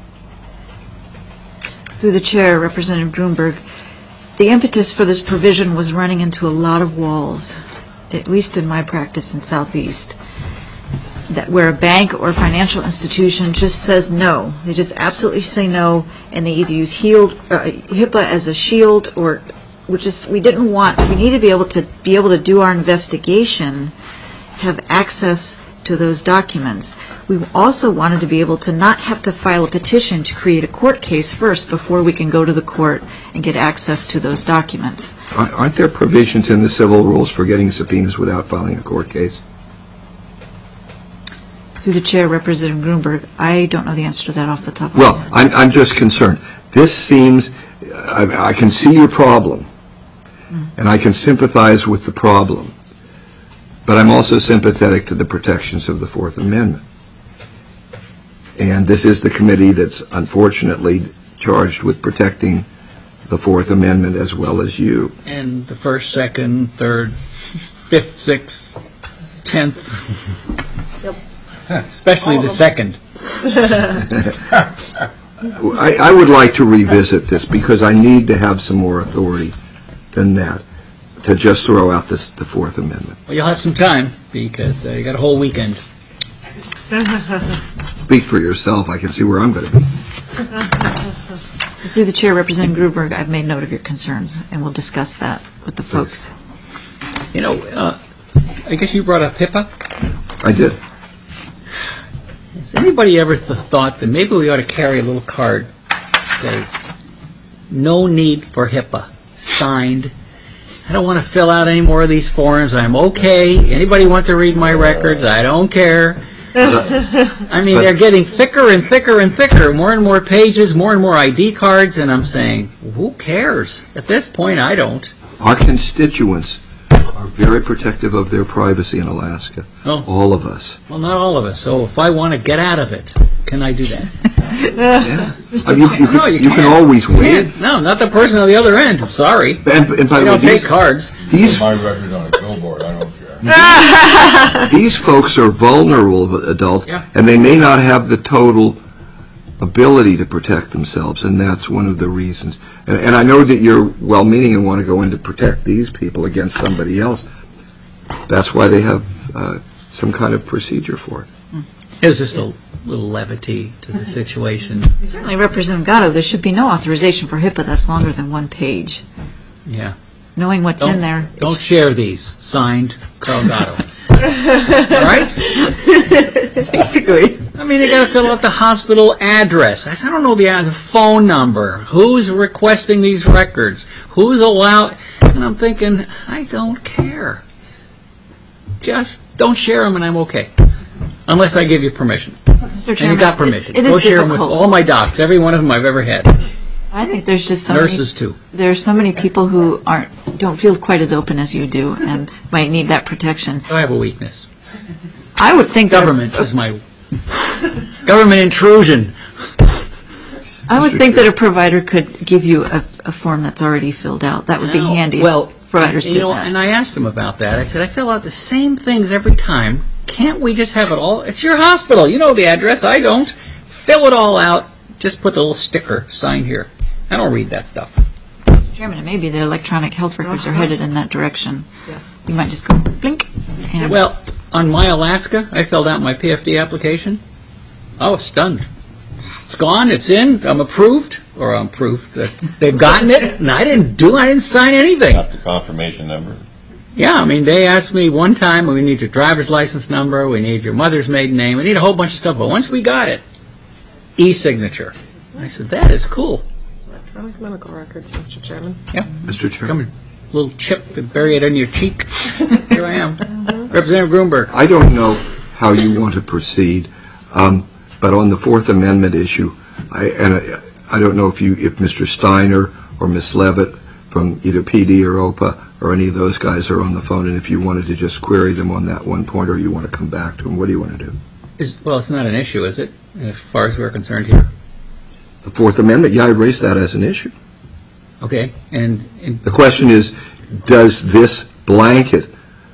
Through the chair, Representative Grunberg, the impetus for this provision was running into a lot of walls, at least in my practice in Southeast, that where a bank or financial institution just says no. They just absolutely say no, and they either use HEALD, uh, HIPAA as a shield, or which is, we didn't want, we need to be able to be able to do our investigation, have access to those documents. We also wanted to be able to not have to file a petition to create a court case first before we can go to the court and get access to those documents.
Aren't there provisions in the civil rules for getting subpoenas without filing a court case?
Through the chair, Representative Grunberg, I don't know the answer to that off the top of my
Well,
head.
I'm, I'm just concerned. This seems, I, I can see your problem, mm. and I can sympathize with the problem, but I'm also sympathetic to the protections of the Fourth Amendment. And this is the committee that's unfortunately charged with protecting the Fourth Amendment as well as you.
And the first, second, third, fifth, sixth, tenth.
Yep.
Especially the second.
I, I would like to revisit this because I need to have some more authority than that to just throw out this, the Fourth Amendment.
Well, you'll have some time because uh, you got a whole weekend.
Speak for yourself. I can see where I'm going to be.
Through the chair, Representative Grunberg, I've made note of your concerns, and we'll discuss that with the folks.
You know, uh, I guess you brought up HIPAA.
I did.
Has anybody ever th- thought that maybe we ought to carry a little card that says, no need for HIPAA, signed. I don't want to fill out any more of these forms. I'm okay. Anybody wants to read my records, I don't care. I mean, they're getting thicker and thicker and thicker, more and more pages, more and more I D cards, and I'm saying, who cares? At this point, I don't.
Our constituents are very protective of their privacy in Alaska.
Oh.
All of us.
Well, not all of us. So if I want to get out of it, can I do that?
Yeah. I mean, you, you,
No,
can,
you
you can
can't.
always
You
win.
can't. No, not the person on the other end. Sorry.
And, and by
I
the way,
don't take
these,
cards.
these,
My record on a billboard, I don't care.
these folks are vulnerable adults,
Yeah.
and they may not have the total ability to protect themselves, and that's one of the reasons. And, and I know that you're well-meaning and want to go in to protect these people against somebody else. That's why they have uh, some kind of procedure for it.
It was just a little levity to the situation.
Certainly, Representative Gatto, there should be no authorization for HIPAA that's longer than one page.
Yeah.
Knowing what's
Don't,
in there.
don't share these. Signed, Carl Gatto. All right?
Basically.
I mean, they got to fill out the hospital address. I said, I don't know the, uh, the phone number. Who's requesting these records? Who's allowed? And I'm thinking, I don't care. Just don't share them and I'm okay. Unless I give you permission.
Mister
And
Chairman,
you got permission.
It, it
Go
is
share them with
difficult.
all my docs, every one of them I've ever had.
I think there's just so
Nurses,
many,
too.
there's so many people who aren't, don't feel quite as open as you do and might need that protection.
I have a weakness.
I would think that-
Government is my... government intrusion.
I would think that a provider could give you a, a form that's already filled out. That would be
No.
handy if
Well,
providers
you
did
know,
that.
and I asked them about that. I said, I fill out the same things every time. Can't we just have it all? It's your hospital. You know the address. I don't. Fill it all out. Just put the little sticker, sign here. I don't read that stuff.
Mister Chairman, maybe the electronic health records are headed in that direction.
Yes.
You might just go blink. And
Well, on My Alaska, I filled out my P F D application. I was stunned. It's gone. It's in. I'm approved, or I'm proof that they've gotten it, and I didn't do. I didn't sign anything.
Got the confirmation number.
Yeah, I mean, they asked me one time, we need your driver's license number, we need your mother's maiden name, we need a whole bunch of stuff. But once we got it, e-signature. I said, that is cool.
Electronic medical records, Mister Chairman.
Yeah,
Mister Chairman.
come a little chip to bury it in your cheek. Here I am. Representative Grunberg.
I don't know how you want to proceed, um, but on the Fourth Amendment issue, I, and I, I don't know if you, if Mister Steiner or Miz Levitt from either P D or O P A or any of those guys are on the phone, and if you wanted to just query them on that one point, or you want to come back to them, what do you want to do?
Is, well, it's not an issue, is it, as far as we're concerned here?
The Fourth Amendment, yeah, I raised that as an issue.
Okay, and, and
The question is, does this blanket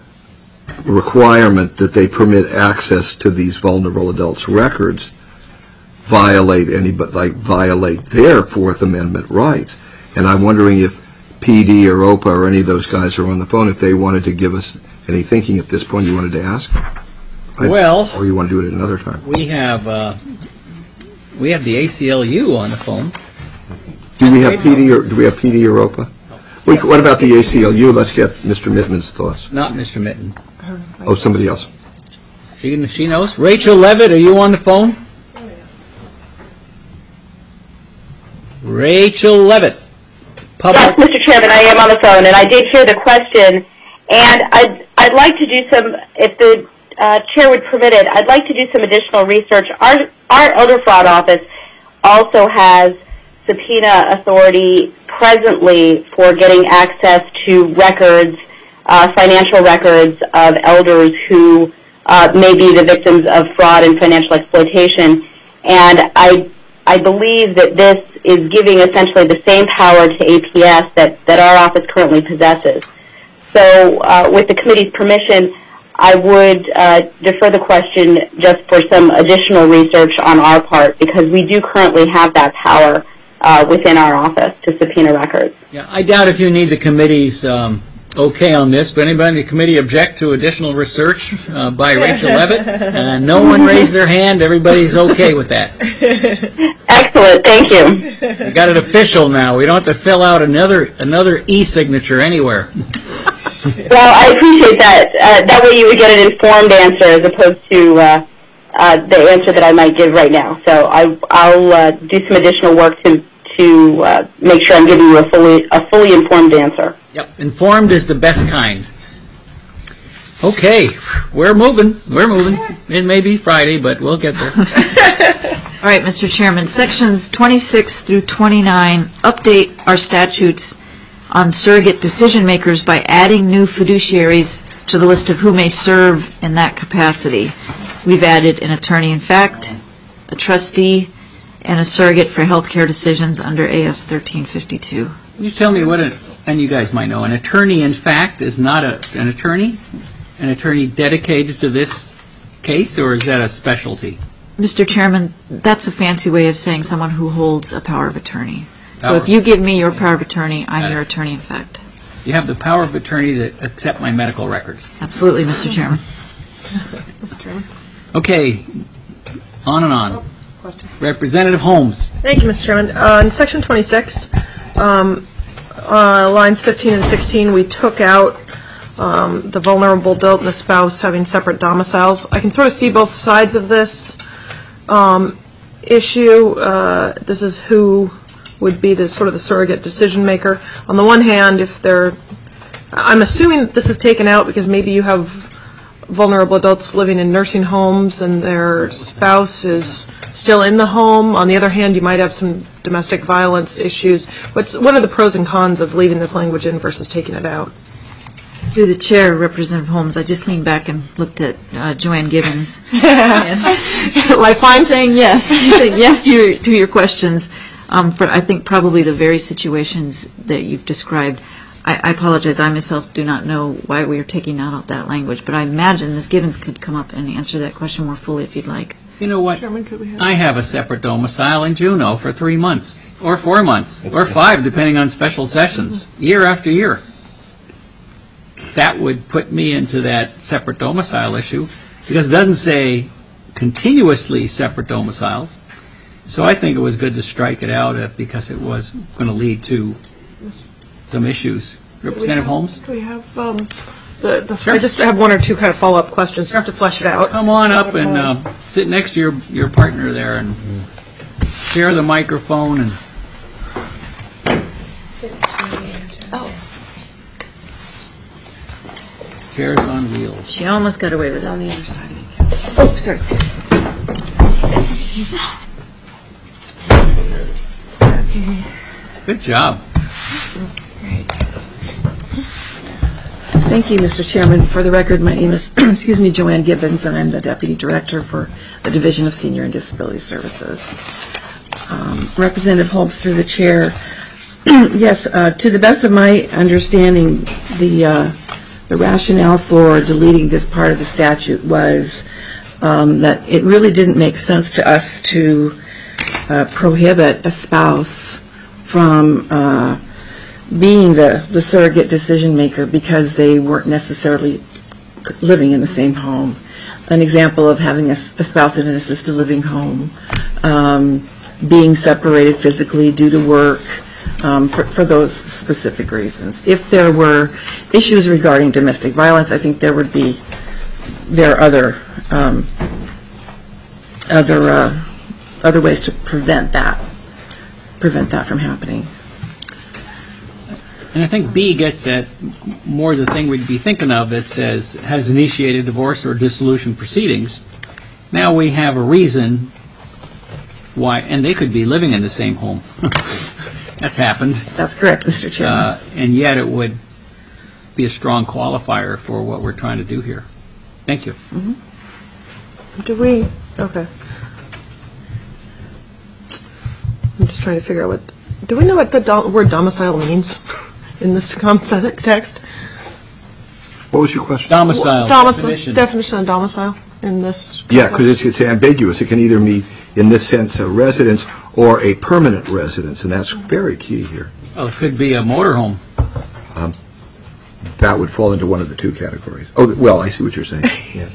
requirement that they permit access to these vulnerable adults' records violate any, but like violate their Fourth Amendment rights? And I'm wondering if P D or O P A or any of those guys are on the phone, if they wanted to give us any thinking at this point you wanted to ask? I-
Well-
Or you want to do it at another time?
we have, uh, we have the A C L U on the phone.
Do we have P D or, do we have P D or O P A? Wait, what about the A C L U? Let's get Mister Mittman's thoughts.
Not Mister Mitten.
Oh, somebody else.
She, she knows. Rachel Levitt, are you on the phone? Rachel Levitt. Public.
Yes, Mister Chairman, I am on the phone, and I did hear the question, and I'd, I'd like to do some, if the uh, chair would permit it, I'd like to do some additional research. Our, our Elder Fraud Office also has subpoena authority presently for getting access to records, uh, financial records of elders who uh, may be the victims of fraud and financial exploitation. And I, I believe that this is giving essentially the same power to A P S that, that our office currently possesses. So uh, with the committee's permission, I would uh, defer the question just for some additional research on our part, because we do currently have that power uh, within our office to subpoena records.
Yeah, I doubt if you need the committee's um, okay on this, but anybody in the committee object to additional research uh, by Rachel Levitt? Uh, no one raised their hand. Everybody's okay with that.
Excellent. Thank you.
We got it official now. We don't have to fill out another another e-signature anywhere.
Well, I appreciate that. Uh, that way you would get an informed answer as opposed to uh, uh, the answer that I might give right now. So I, I'll uh, do some additional work to to uh, make sure I'm giving you a fully a fully informed answer.
Yep, informed is the best kind. Okay, we're moving. We're moving. It may be Friday, but we'll get there.
All right, Mister Chairman, sections twenty-six through twenty-nine update our statutes on surrogate decision makers by adding new fiduciaries to the list of who may serve in that capacity. We've added an attorney-in-fact, a trustee, and a surrogate for healthcare decisions under A S thirteen fifty-two.
Can you tell me what, a, and you guys might know, an attorney-in-fact is not a, an attorney? An attorney dedicated to this case, or is that a specialty?
Mister Chairman, that's a fancy way of saying someone who holds a power of attorney. So
Power.
if you give me your power of attorney, I'm
Got
your
it.
attorney-in-fact.
You have the power of attorney to accept my medical records.
Absolutely, Mister Chairman.
Mister Chairman.
Okay, on and on.
Question.
Representative Holmes.
Thank you, Mister Chairman. Uh, in Section twenty-six, um, uh, lines fifteen and sixteen, we took out um, the vulnerable adult and the spouse having separate domiciles. I can sort of see both sides of this um, issue. Uh, this is who would be the sort of the surrogate decision maker. On the one hand, if they're, I'm assuming that this is taken out because maybe you have vulnerable adults living in nursing homes and their spouse is still in the home. On the other hand, you might have some domestic violence issues. What's, what are the pros and cons of leaving this language in versus taking it out?
Through the chair, Representative Holmes, I just leaned back and looked at uh, Joanne Gibbons. and
Lifeline?
Saying yes, saying yes to your, to your questions. Um, for I think probably the very situations that you've described. I, I apologize, I myself do not know why we are taking out that language, but I imagine Miz Gibbons could come up and answer that question more fully if you'd like.
You know what?
Chairman, could we have-
I have a separate domicile in Juneau for three months, or four months, or five, depending on special sessions, year after year. That would put me into that separate domicile issue, because it doesn't say continuously separate domiciles. So I think it was good to strike it out uh, because it was going to lead to some issues. Representative Holmes?
Do we have, um, the, the, I just have one or two kind of follow-up questions just to flesh it out.
Come on up and uh, sit next to your, your partner there and share the microphone. And chairs on wheels.
She almost got away with it.
On the other side of the couch.
Oh, sorry.
Good job.
Thank you, Mister Chairman. For the record, my name is, excuse me, Joanne Gibbons, and I'm the Deputy Director for the Division of Senior and Disability Services. Um, Representative Holmes, through the Chair, yes, uh, to the best of my understanding, the, uh, the rationale for deleting this part of the statute was um, that it really didn't make sense to us to uh, prohibit a spouse from uh, being the, the surrogate decision maker because they weren't necessarily living in the same home. An example of having a, a spouse in an assisted living home, um, being separated physically due to work, um, for, for those specific reasons. If there were issues regarding domestic violence, I think there would be, there are other, um, other, uh, other ways to prevent that, prevent that from happening.
And I think B gets at more the thing we'd be thinking of that says, has initiated divorce or dissolution proceedings. Now we have a reason why, and they could be living in the same home. That's happened.
That's correct, Mister Chairman.
Uh, and yet it would be a strong qualifier for what we're trying to do here. Thank you.
Mm-hmm. Do we, okay. I'm just trying to figure out what, do we know what the do, word domicile means in this concept text?
What was your question?
Domicile.
Domicile,
definition.
definition of domicile in this.
Yeah, because it's, it's ambiguous. It can either mean, in this sense, a residence or a permanent residence, and that's very key here.
Well, it could be a motorhome.
Um, that would fall into one of the two categories. Oh, well, I see what you're saying. Yeah.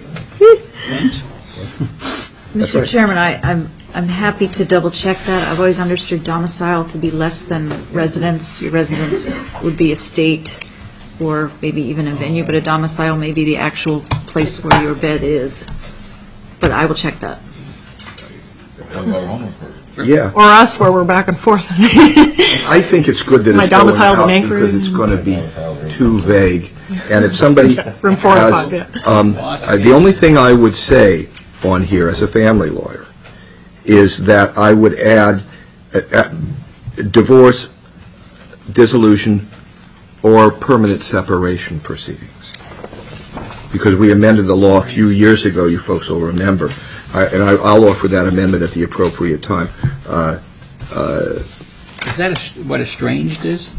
Mister
right.
Chairman, I, I'm I'm happy to double check that. I've always understood domicile to be less than residence. Your residence would be a state or maybe even a venue, but a domicile may be the actual place where your bed is. But I will check that.
Yeah.
Or us, where we're back and forth.
I think it's good that
My
it's going
domicile
out
in Anchorage.
because it's going to be too vague. And if somebody
Room four and
has,
five, yeah.
um, uh, the only thing I would say on here as a family lawyer is that I would add uh, uh, divorce dissolution or permanent separation proceedings. Because we amended the law a few years ago, you folks will remember, I, and I, I'll offer that amendment at the appropriate time. Uh, uh,
Is that a, what estranged is?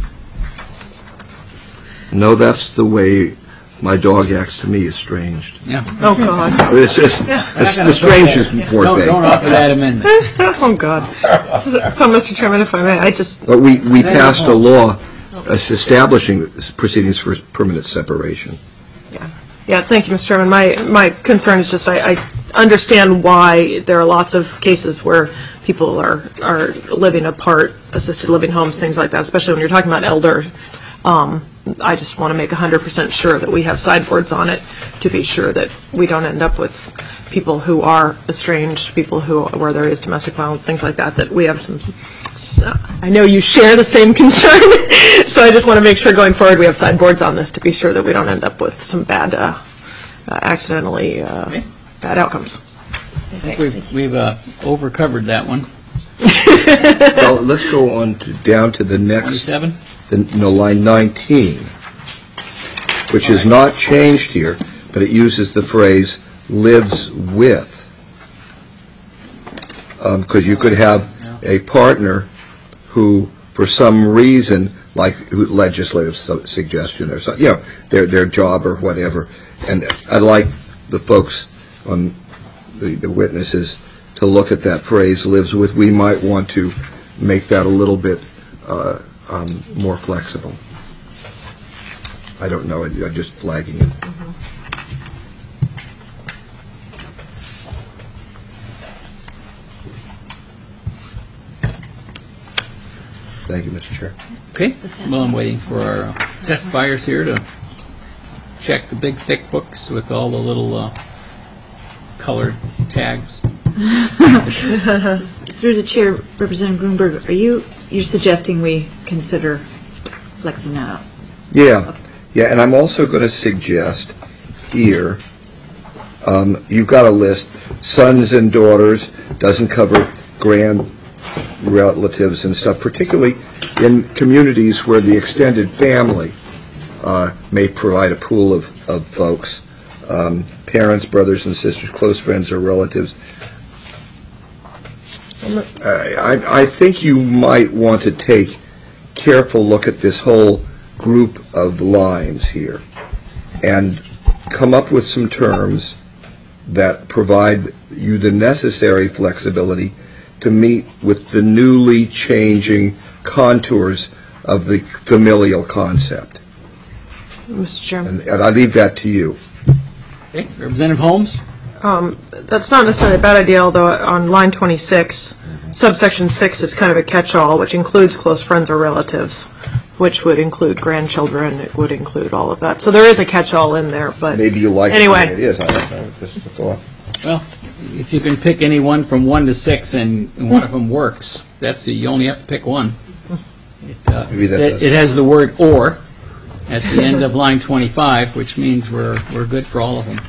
no, that's the way my dog acts to me, estranged.
Yeah.
Oh, God.
It's, it's, it's, estranged is more
Don't,
vague.
don't offer that amendment.
Oh, God. So, so, Mister Chairman, if I may, I just,
But we, we passed a law uh, establishing proceedings for permanent separation.
yeah, thank you, Mister Chairman. My, my concern is just, I, I understand why there are lots of cases where people are, are living apart, assisted living homes, things like that, especially when you're talking about elder. Um, I just want to make one hundred percent sure that we have sideboards on it to be sure that we don't end up with people who are estranged, people who, where there is domestic violence, things like that, that we have some, so, I know you share the same concern, so I just want to make sure going forward we have sideboards on this to be sure that we don't end up with some bad, uh, uh, accidentally, uh, bad outcomes.
We've, we've uh, overcovered that one.
Well, let's go on to, down to the next.
twenty-seven?
The, no, line nineteen, which is not changed here, but it uses the phrase lives with. Because um, you could have a partner who, for some reason, like legislative su- suggestion or something, you know, their, their job or whatever, and I'd like the folks on the, the witnesses to look at that phrase lives with. We might want to make that a little bit uh, Um, more flexible. I don't know, I'm just flagging it.
Mm-hmm.
Thank you, Mister Chair.
Okay. Well, I'm waiting for our uh, testifiers here to check the big thick books with all the little uh, colored tags.
Through the chair, Representative Grunberg, are you, you're suggesting we consider flexing that up?
Yeah, yeah, and I'm also going to suggest here, um, you've got a list, sons and daughters, doesn't cover grand relatives and stuff, particularly in communities where the extended family uh, may provide a pool of, of folks, um, parents, brothers and sisters, close friends or relatives. I, I think you might want to take careful look at this whole group of lines here and come up with some terms that provide you the necessary flexibility to meet with the newly changing contours of the familial concept.
Mister Chairman.
And, and I leave that to you.
Okay. Representative Holmes?
Um, that's not necessarily a bad idea, although on line twenty-six, subsection six is kind of a catch-all, which includes close friends or relatives, which would include grandchildren, it would include all of that. So there is a catch-all in there, but
Maybe you like
anyway.
the way it is. I don't know. Just a thought.
Well, if you can pick any one from one to six and, and one of them works, that's the, you only have to pick one. It, uh,
Maybe that
it,
does.
it has the word "or" at the end of line twenty-five, which means we're we're good for all of them.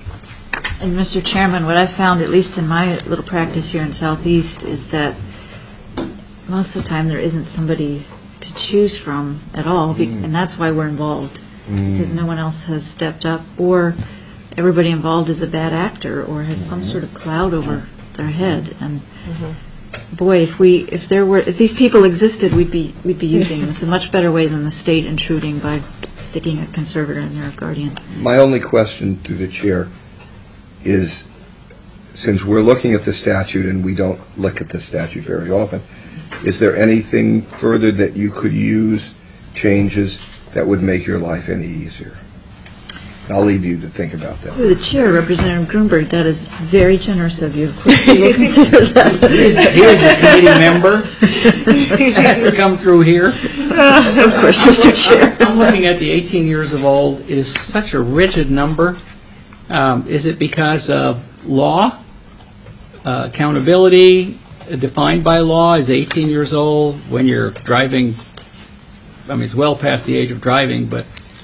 And Mister Chairman, what I've found, at least in my little practice here in Southeast, is that most of the time there isn't somebody to choose from at all, be- and that's why we're involved, because no one else has stepped up, or everybody involved is a bad actor or has some sort of cloud over their head. And boy, if we, if there were, if these people existed, we'd be we'd be using them. It's a much better way than the state intruding by sticking a conservator in there, a guardian.
My only question to the chair is, since we're looking at the statute and we don't look at the statute very often, is there anything further that you could use, changes, that would make your life any easier? I'll leave you to think about that.
Through the chair, Representative Grunberg, that is very generous of you. Of course, we will consider that.
He is, he is a committee member. He has to come through here.
Of course, Mister Chair.
I'm looking at the eighteen years of old. It is such a rigid number. Um, is it because of law, uh, accountability, uh, defined by law? Is eighteen years old when you're driving? I mean, it's well past the age of driving, but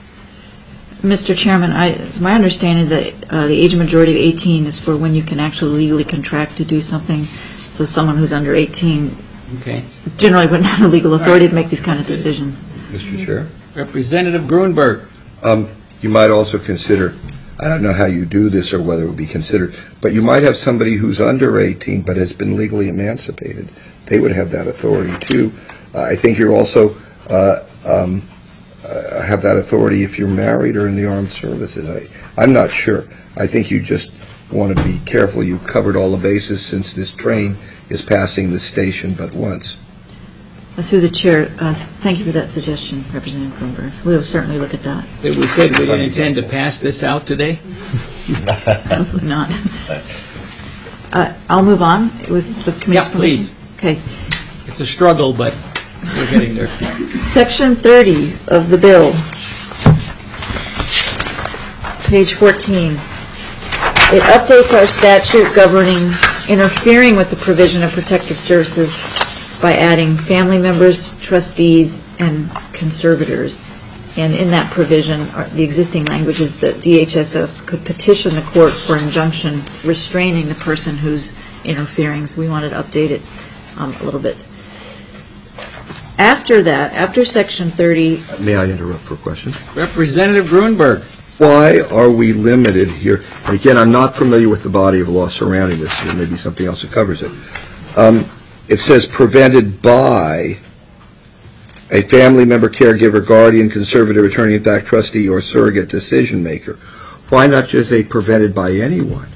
Mister Chairman, I, it's my understanding that uh, the age majority of eighteen is for when you can actually legally contract to do something. So someone who's under eighteen
okay.
generally wouldn't have the legal authority to make these kind of decisions.
Mister Chair.
Representative Grunberg.
Um, you might also consider, I don't know how you do this or whether it would be considered, but you might have somebody who's under eighteen but has been legally emancipated. They would have that authority too. Uh, I think you're also uh, um, uh, have that authority if you're married or in the armed services. I, I'm not sure. I think you just want to be careful. You covered all the bases since this train is passing the station but once.
Through the chair, uh, thank you for that suggestion, Representative Grunberg. We will certainly look at that.
Did we say we didn't intend to pass this out today?
Absolutely not. Uh, I'll move on with the committee's
Yeah,
permission.
please.
Okay.
It's a struggle, but we're getting there.
Section thirty of the bill, page fourteen. It updates our statute governing interfering with the provision of protective services by adding family members, trustees, and conservators. And in that provision, are the existing language is that D H S S could petition the court for injunction restraining the person who's interfering. So we wanted to update it um, a little bit. After that, after Section thirty...
May I interrupt for a question?
Representative Grunberg.
Why are we limited here? And again, I'm not familiar with the body of law surrounding this. There may be something else that covers it. Um, it says prevented by a family member, caregiver, guardian, conservative, attorney-in-fact, trustee, or surrogate decision maker. Why not just say prevented by anyone?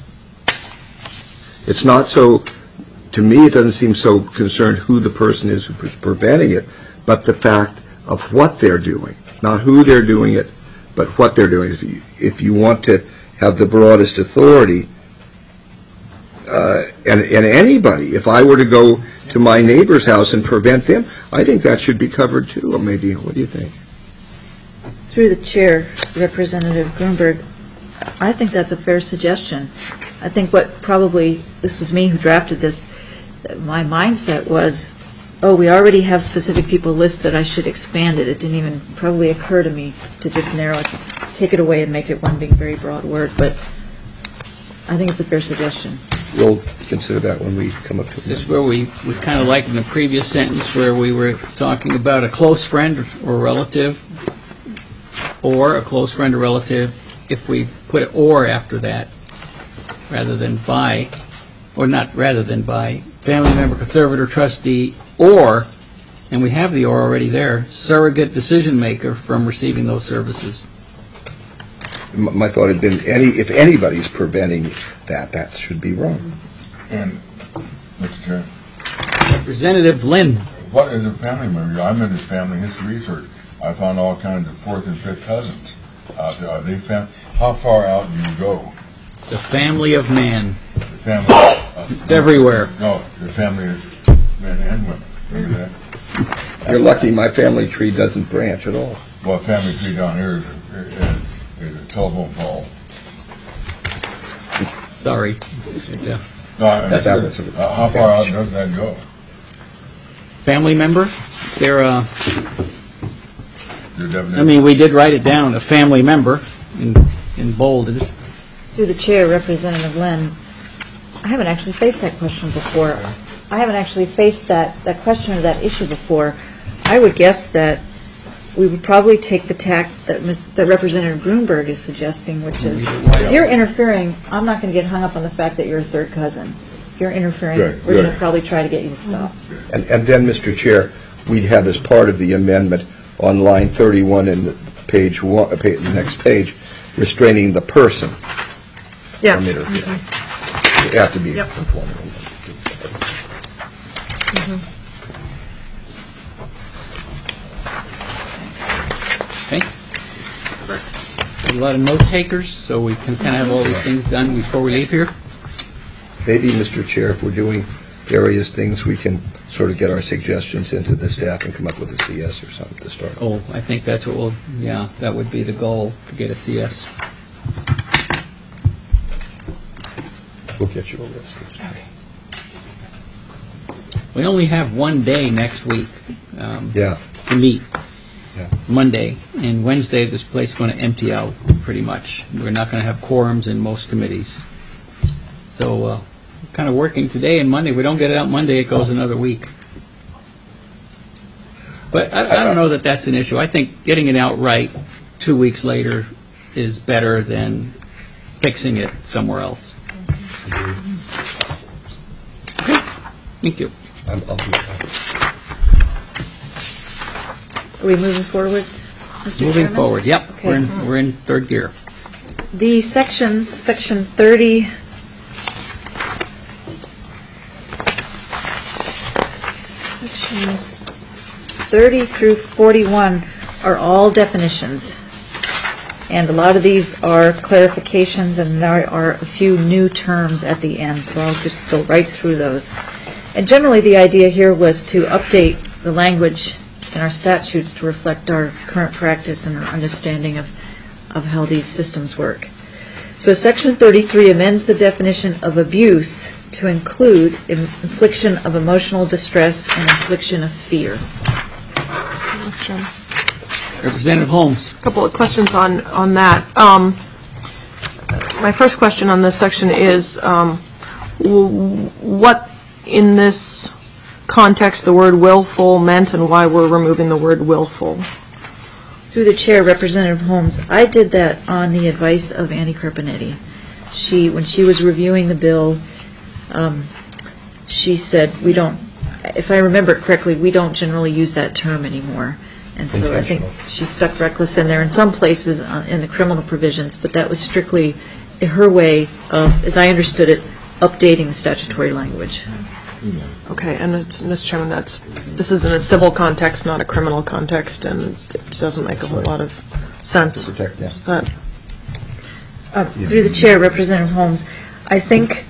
It's not so, to me, it doesn't seem so concerned who the person is who's preventing it, but the fact of what they're doing, not who they're doing it, but what they're doing. If you, if you want to have the broadest authority, uh, and, and anybody, if I were to go to my neighbor's house and prevent them, I think that should be covered too. Or maybe, what do you think?
Through the chair, Representative Grunberg, I think that's a fair suggestion. I think what probably, this was me who drafted this, my mindset was, oh, we already have specific people listed, I should expand it. It didn't even probably occur to me to just narrow it, take it away and make it one big, very broad word, but I think it's a fair suggestion.
We'll consider that when we come up to it.
This is where we, we kind of like in the previous sentence where we were talking about a close friend or relative, or a close friend or relative, if we put or after that, rather than by, or not rather than by, family member, conservator, trustee, or, and we have the or already there, surrogate decision maker from receiving those services.
M- My thought had been, any if anybody's preventing that, that should be wrong.
And, Mister Chair,
Representative Lynn.
what is a family member? I'm in his family history research. I found all kinds of fourth and fifth cousins out there. Are they fam- How far out do you go?
The family of man.
The family. Uh,
It's everywhere.
No, the family of men and women. Remember that?
You're lucky my family tree doesn't branch at all.
Well, family tree down here is a, is a telephone pole.
Sorry. Yeah.
No, I mean,
That- that was a-
uh, how far out does that go?
Family member? Is there a,
Your definition?
I mean, we did write it down, a family member, in, in bolded.
Through the chair, Representative Lynn, I haven't actually faced that question before. I haven't actually faced that, that question or that issue before. I would guess that we would probably take the tack that, Miz that Representative Grunberg is suggesting, which is, if you're interfering, I'm not going to get hung up on the fact that you're a third cousin. If you're interfering,
Good,
we're going to
good.
probably try to get you to stop.
And, and then, Mister Chair, we'd have as part of the amendment on line thirty-one in the page one, uh, pa- the next page, restraining the person
Yeah.
from interfering. You have to be
Yep.
conforming.
Okay? A lot of note takers, so we can kind of have all these things done before we leave here.
Maybe, Mister Chair, if we're doing various things, we can sort of get our suggestions into the staff and come up with a C S or something to start.
Oh, I think that's what we'll, yeah, that would be the goal, to get a C S.
We'll get you a list.
We only have one day next week um,
Yeah.
to meet,
Yeah.
Monday. And Wednesday, this place is going to empty out, pretty much. We're not going to have quorums in most committees. So uh, we're kind of working today and Monday. If we don't get it out Monday, it goes another week. But I, I don't know that that's an issue. I think getting it out right two weeks later is better than fixing it somewhere else. Okay. Thank you.
I'm- I'll do that.
Are we moving forward, Mister
Moving
Chairman?
forward, yep,
Okay.
we're in, we're in third gear.
The sections, section thirty, sections thirty through forty-one are all definitions. And a lot of these are clarifications, and there are a few new terms at the end, so I'll just go right through those. And generally, the idea here was to update the language in our statutes to reflect our current practice and our understanding of, of how these systems work. So Section thirty-three amends the definition of abuse to include infliction of emotional distress and infliction of fear.
Mister Chairman.
Representative Holmes.
A couple of questions on, on that. Um, my first question on this section is um, w- what in this context the word willful meant and why we're removing the word willful.
Through the chair, Representative Holmes, I did that on the advice of Annie Carpenetti. She, when she was reviewing the bill, um, she said, we don't, if I remember it correctly, we don't generally use that term anymore. And so I think she stuck reckless in there in some places uh, in the criminal provisions, but that was strictly her way of, as I understood it, updating the statutory language.
Okay, and it's, Mister Chairman, that's, this is in a civil context, not a criminal context, and it doesn't make a whole lot of sense.
Protect, yeah.
Is that,
Uh, Through the chair, Representative Holmes, I think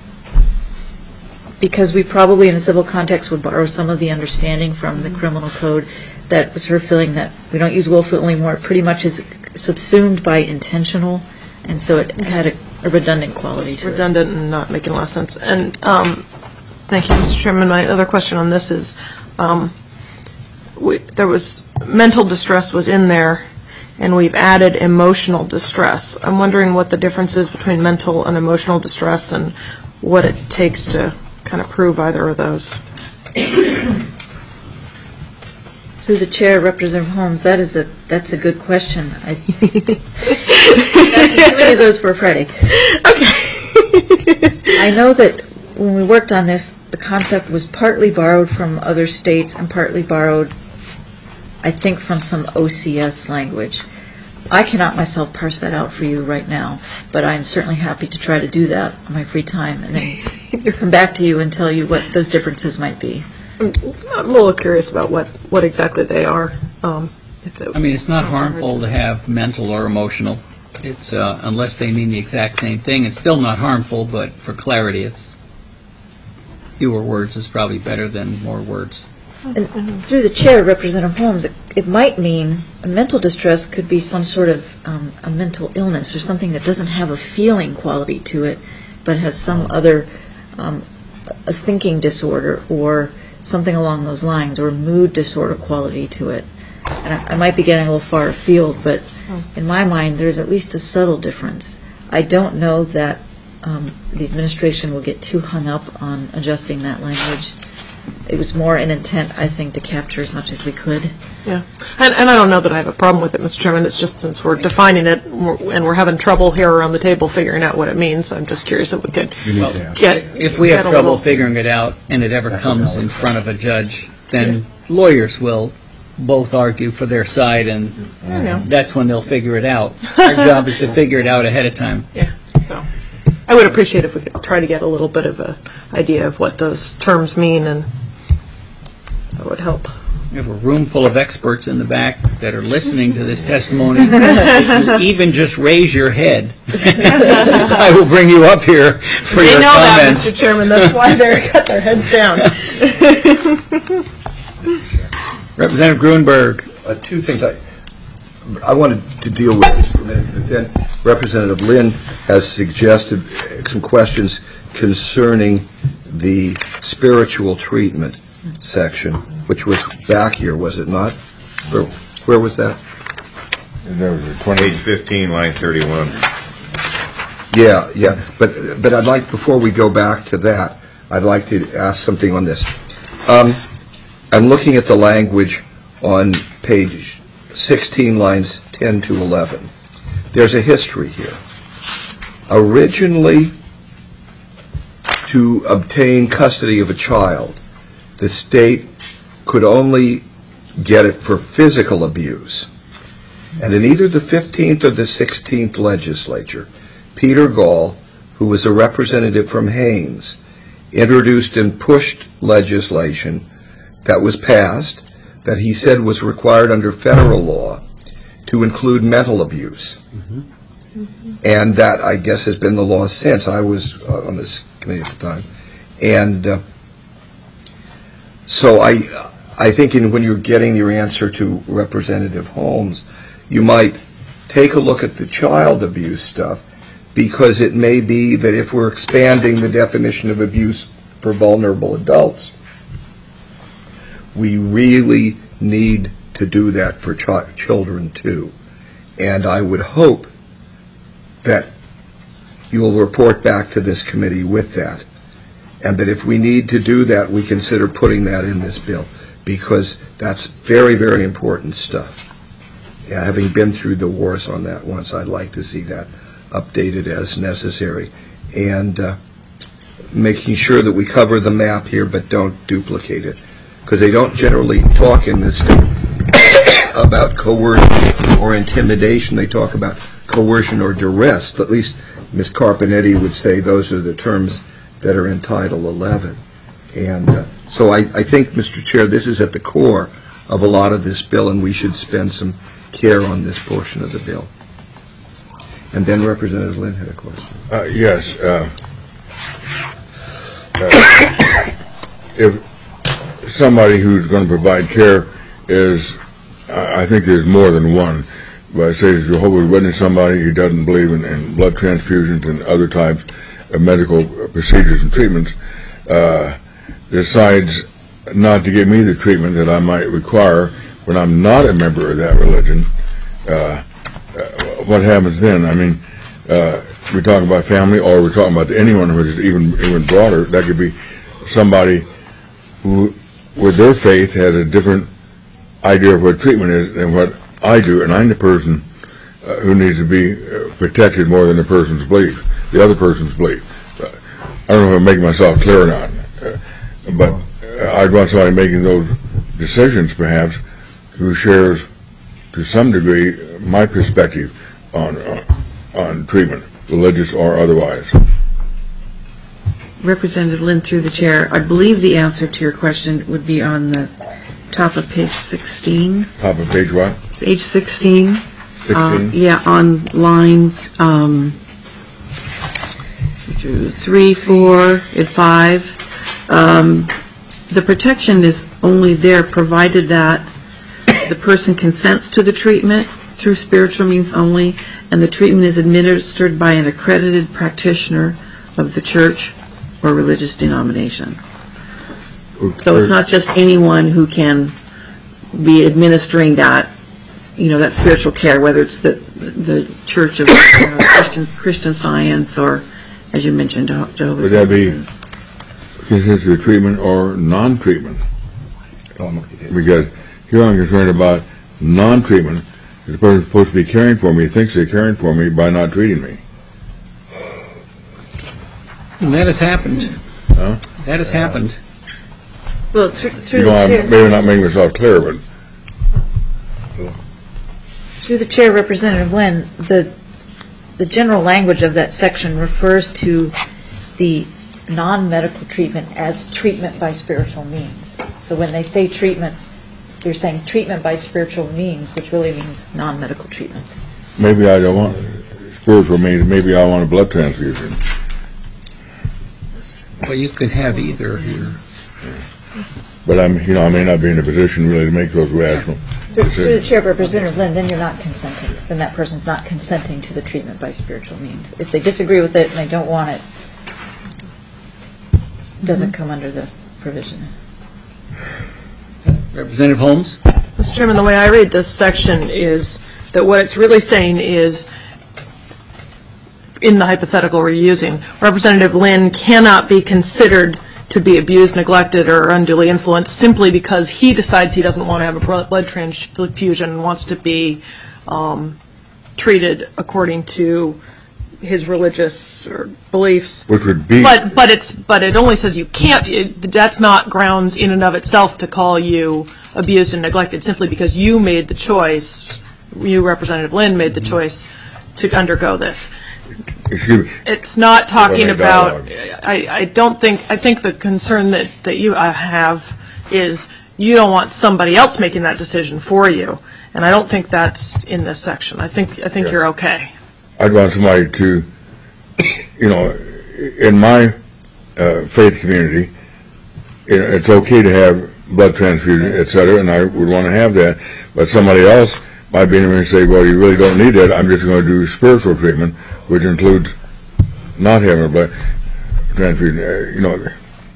because we probably in a civil context would borrow some of the understanding from the criminal code, that was her feeling that we don't use willful anymore. It pretty much is subsumed by intentional, and so it had a, a redundant quality to it.
redundant and not making a lot of sense. And um, thank you, Mister Chairman. My other question on this is, um, we, there was, mental distress was in there, and we've added emotional distress. I'm wondering what the difference is between mental and emotional distress and what it takes to kind of prove either of those.
Through the chair, Representative Holmes, that is a, that's a good question. I Too many of those for Friday.
Okay.
I know that when we worked on this, the concept was partly borrowed from other states and partly borrowed, I think, from some O C S language. I cannot myself parse that out for you right now, but I'm certainly happy to try to do that on my free time and then come back to you and tell you what those differences might be.
I'm a little curious about what, what exactly they are. Um, if it,
I mean, it's not harmful to have mental or emotional. It's, uh, unless they mean the exact same thing, it's still not harmful, but for clarity, it's fewer words is probably better than more words.
And through the chair, Representative Holmes, it, it might mean a mental distress could be some sort of um, a mental illness or something that doesn't have a feeling quality to it, but has some other um, a thinking disorder or something along those lines, or mood disorder quality to it. And I, I might be getting a little far afield, but in my mind, there's at least a subtle difference. I don't know that um, the administration will get too hung up on adjusting that language. It was more an intent, I think, to capture as much as we could.
Yeah, and, and I don't know that I have a problem with it, Mister Chairman. It's just since we're defining it and we're, and we're having trouble here around the table figuring out what it means, I'm just curious if we could
You need to ask.
get.
If we have
get a
trouble
little-
figuring it out and it ever
That's
comes
a
in
valid
front of a judge, then lawyers will both argue for their side, and
I know.
that's when they'll figure it out. Our job is to figure it out ahead of time.
Yeah, so I would appreciate if we could try to get a little bit of a idea of what those terms mean, and that would help.
We have a room full of experts in the back that are listening to this testimony. If you even just raise your head, I will bring you up here for
They
your
know that,
comments.
Mister Chairman. That's why they've got their heads down.
Representative Grunberg.
Uh, two things. I, I wanted to deal with this for a minute, but then Representative Lynn has suggested some questions concerning the spiritual treatment section, which was back here, was it not? Where, where was that?
There was a twenty.
Page fifteen, line thirty-one.
Yeah, yeah, but but I'd like, before we go back to that, I'd like to ask something on this. Um, I'm looking at the language on page sixteen, lines ten to eleven. There's a history here. Originally, to obtain custody of a child, the state could only get it for physical abuse. And in either the fifteenth or the sixteenth legislature, Peter Gall, who was a representative from Haines, introduced and pushed legislation that was passed that he said was required under federal law to include mental abuse. Mm-hmm. Mm-hmm. And that, I guess, has been the law since. I was uh, on this committee at the time. And uh, so I I think in, when you're getting your answer to Representative Holmes, you might take a look at the child abuse stuff, because it may be that if we're expanding the definition of abuse for vulnerable adults, we really need to do that for ch- children too. And I would hope that you'll report back to this committee with that, and that if we need to do that, we consider putting that in this bill, because that's very, very important stuff. Yeah, having been through the wars on that once, I'd like to see that updated as necessary, and uh, making sure that we cover the map here but don't duplicate it, because they don't generally talk in this about coercion or intimidation. They talk about coercion or duress. At least Miz Carpenetti would say those are the terms that are in Title eleven. And uh, so I, I think, Mister Chair, this is at the core of a lot of this bill, and we should spend some care on this portion of the bill. And then Representative Lynn had a question.
Uh, yes. Uh, uh, if somebody who's going to provide care is, uh, I think there's more than one, but say he's Jehovah's Witness, somebody who doesn't believe in, in blood transfusions and other types of medical procedures and treatments, uh, decides not to give me the treatment that I might require when I'm not a member of that religion, uh, uh, what happens then? I mean, uh, we're talking about family, or we're talking about anyone who is even even broader. That could be somebody who, with their faith, has a different idea of what treatment is than what I do, and I'm the person uh, who needs to be uh, protected more than the person's belief, the other person's belief. Uh, I don't know if I'm making myself clear or not, uh, but uh, I'd want somebody making those decisions, perhaps, who shares, to some degree, my perspective on uh, on treatment, religious or otherwise.
Representative Lynn, through the chair, I believe the answer to your question would be on the top of page sixteen.
Top of page what?
Page sixteen.
sixteen?
Uh, yeah, on lines um, three, four, and five. Um, the protection is only there provided that the person consents to the treatment through spiritual means only, and the treatment is administered by an accredited practitioner of the church or religious denomination. Okay. So it's not just anyone who can be administering that, you know, that spiritual care, whether it's the the Church of uh, Christian, Christian Science, or, as you mentioned, Jehovah's Witnesses. Would that
be considered treatment or non-treatment? Because here I'm concerned about non-treatment. The person's supposed to be caring for me, thinks they're caring for me by not treating me.
And that has happened.
Huh?
That has happened.
Well, through, through
you know,
the
I'm
chair,
maybe not making myself clear, but
through the chair, Representative Lynn, the the general language of that section refers to the non-medical treatment as treatment by spiritual means. So when they say treatment, they're saying treatment by spiritual means, which really means non-medical treatment.
Maybe I don't want spiritual means. Maybe I want a blood transfusion.
Well, you can have either here.
But I'm, you know, I may not be in a position really to make those rational
Through,
decisions.
through the chair, Representative Lynn, then you're not consenting. Then that person's not consenting to the treatment by spiritual means. If they disagree with it and they don't want it, it doesn't come under the provision.
Representative Holmes?
Mister Chairman, the way I read this section is that what it's really saying is, in the hypothetical we're using, Representative Lynn cannot be considered to be abused, neglected, or unduly influenced simply because he decides he doesn't want to have a blood transfusion and wants to be um, treated according to his religious or beliefs.
Which would be.
But but it's but it only says you can't. It, that's not grounds in and of itself to call you abused and neglected simply because you made the choice. You, Representative Lynn, made the choice to undergo this.
Excuse me.
It's not talking
Well,
about.
dialogue.
I, I don't think. I think the concern that that you uh, have is you don't want somebody else making that decision for you, and I don't think that's in this section. I think I think
Yeah.
you're okay.
I'd want somebody to, you know, in my uh, faith community, you know, it's okay to have blood transfusion, et cetera, and I would want to have that. But somebody else might be in there and say, well, you really don't need that. I'm just going to do spiritual treatment, which includes not having a blood transfusion. Uh, you know,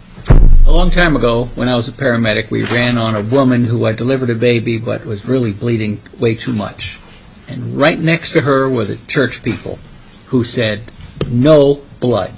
A long time ago, when I was a paramedic, we ran on a woman who had delivered a baby but was really bleeding way too much. And right next to her were the church people who said, no blood.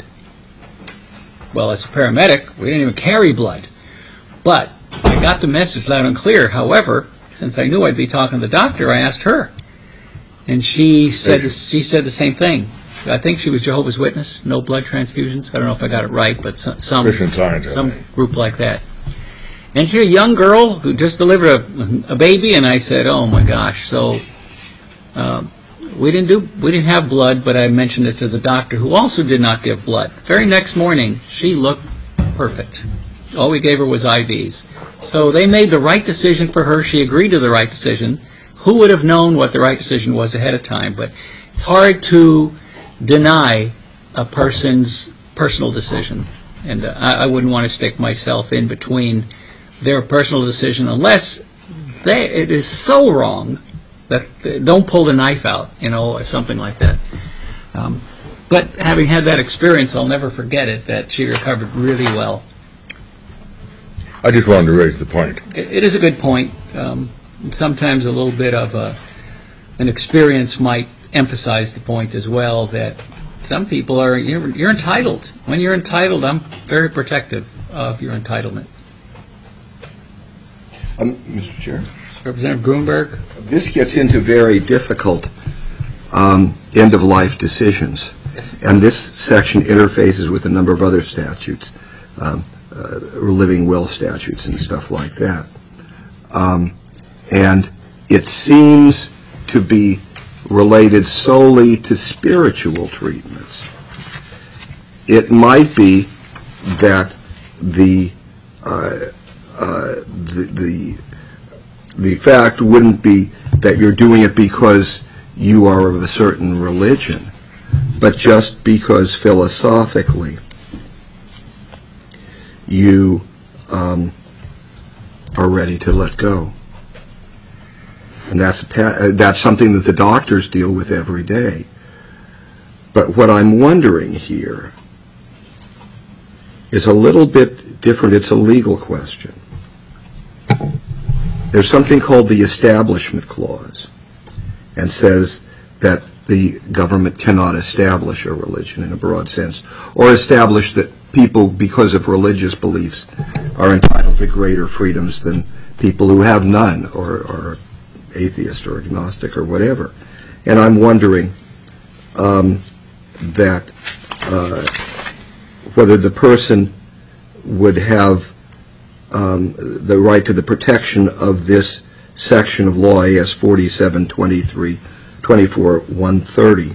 Well, as a paramedic, we didn't even carry blood. But I got the message loud and clear. However, since I knew I'd be talking to the doctor, I asked her. And she said she said the same thing. I think she was Jehovah's Witness, no blood transfusions. I don't know if I got it right, but some some,
Christian Science, I
some
think.
group like that. And she's a young girl who just delivered a, a baby, and I said, oh my gosh. So uh, we didn't do we didn't have blood, but I mentioned it to the doctor, who also did not give blood. Very next morning, she looked perfect. All we gave her was I Vs. So they made the right decision for her. She agreed to the right decision. Who would have known what the right decision was ahead of time? But it's hard to deny a person's personal decision. And uh, I, I wouldn't want to stick myself in between their personal decision unless they, it is so wrong that they don't pull the knife out, you know, or something like that. Um, but having had that experience, I'll never forget it, that she recovered really well.
I just wanted to raise the point.
It, it is a good point. Um, sometimes a little bit of a, an experience might emphasize the point as well, that some people are, you're, you're entitled. When you're entitled, I'm very protective of your entitlement.
Um, Mister Chair?
Representative Grunberg?
This gets into very difficult um, end-of-life decisions. And this section interfaces with a number of other statutes, um, uh, living will statutes and stuff like that. Um, and it seems to be related solely to spiritual treatments. It might be that the uh, uh, the, the the fact wouldn't be that you're doing it because you are of a certain religion, but just because philosophically you um, are ready to let go. And that's, a, that's something that the doctors deal with every day. But what I'm wondering here is a little bit different. It's a legal question. There's something called the Establishment Clause, and says that the government cannot establish a religion in a broad sense, or establish that people, because of religious beliefs, are entitled to greater freedoms than people who have none, or are atheist or agnostic or whatever. And I'm wondering um, that uh, whether the person would have um, the right to the protection of this section of law, A S forty-seven twenty-three twenty-four one thirty,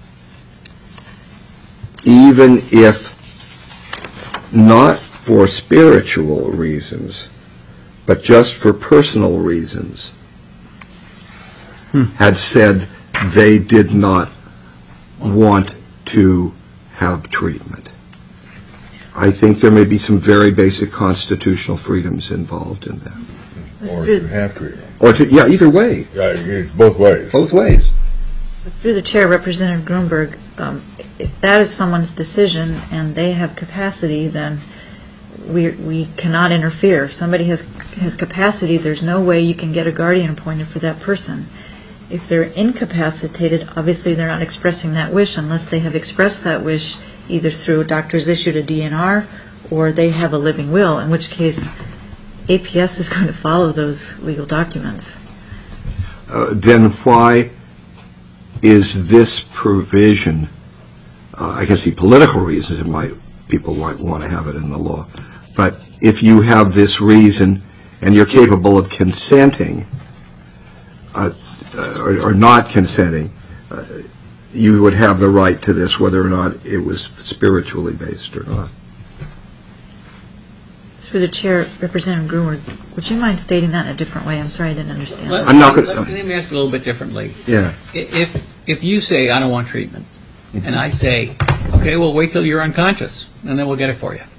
even if not for spiritual reasons, but just for personal reasons, hmm. had said they did not want to have treatment. I think there may be some very basic constitutional freedoms involved in that.
Or to have treatment.
Or to, yeah, either way.
Yeah, it's both ways.
Both ways.
Through the chair, Representative Grunberg, um, if that is someone's decision and they have capacity, then we we cannot interfere. If somebody has has capacity, there's no way you can get a guardian appointed for that person. If they're incapacitated, obviously they're not expressing that wish unless they have expressed that wish either through a doctor's issued a D N R or they have a living will, in which case A P S is going to follow those legal documents.
Uh, Then why is this provision, uh, I can see political reasons it might, people might want to have it in the law, but if you have this reason and you're capable of consenting uh, or, or not consenting, uh, you would have the right to this whether or not it was spiritually based or not.
Through the chair, Representative Groomer, would you mind stating that in a different way? I'm sorry, I didn't understand.
Let,
I'm not gonna-
let, let me ask a little bit differently.
Yeah.
I- If if you say I don't want treatment, and I say, okay, well wait till you're unconscious, and then we'll get it for you.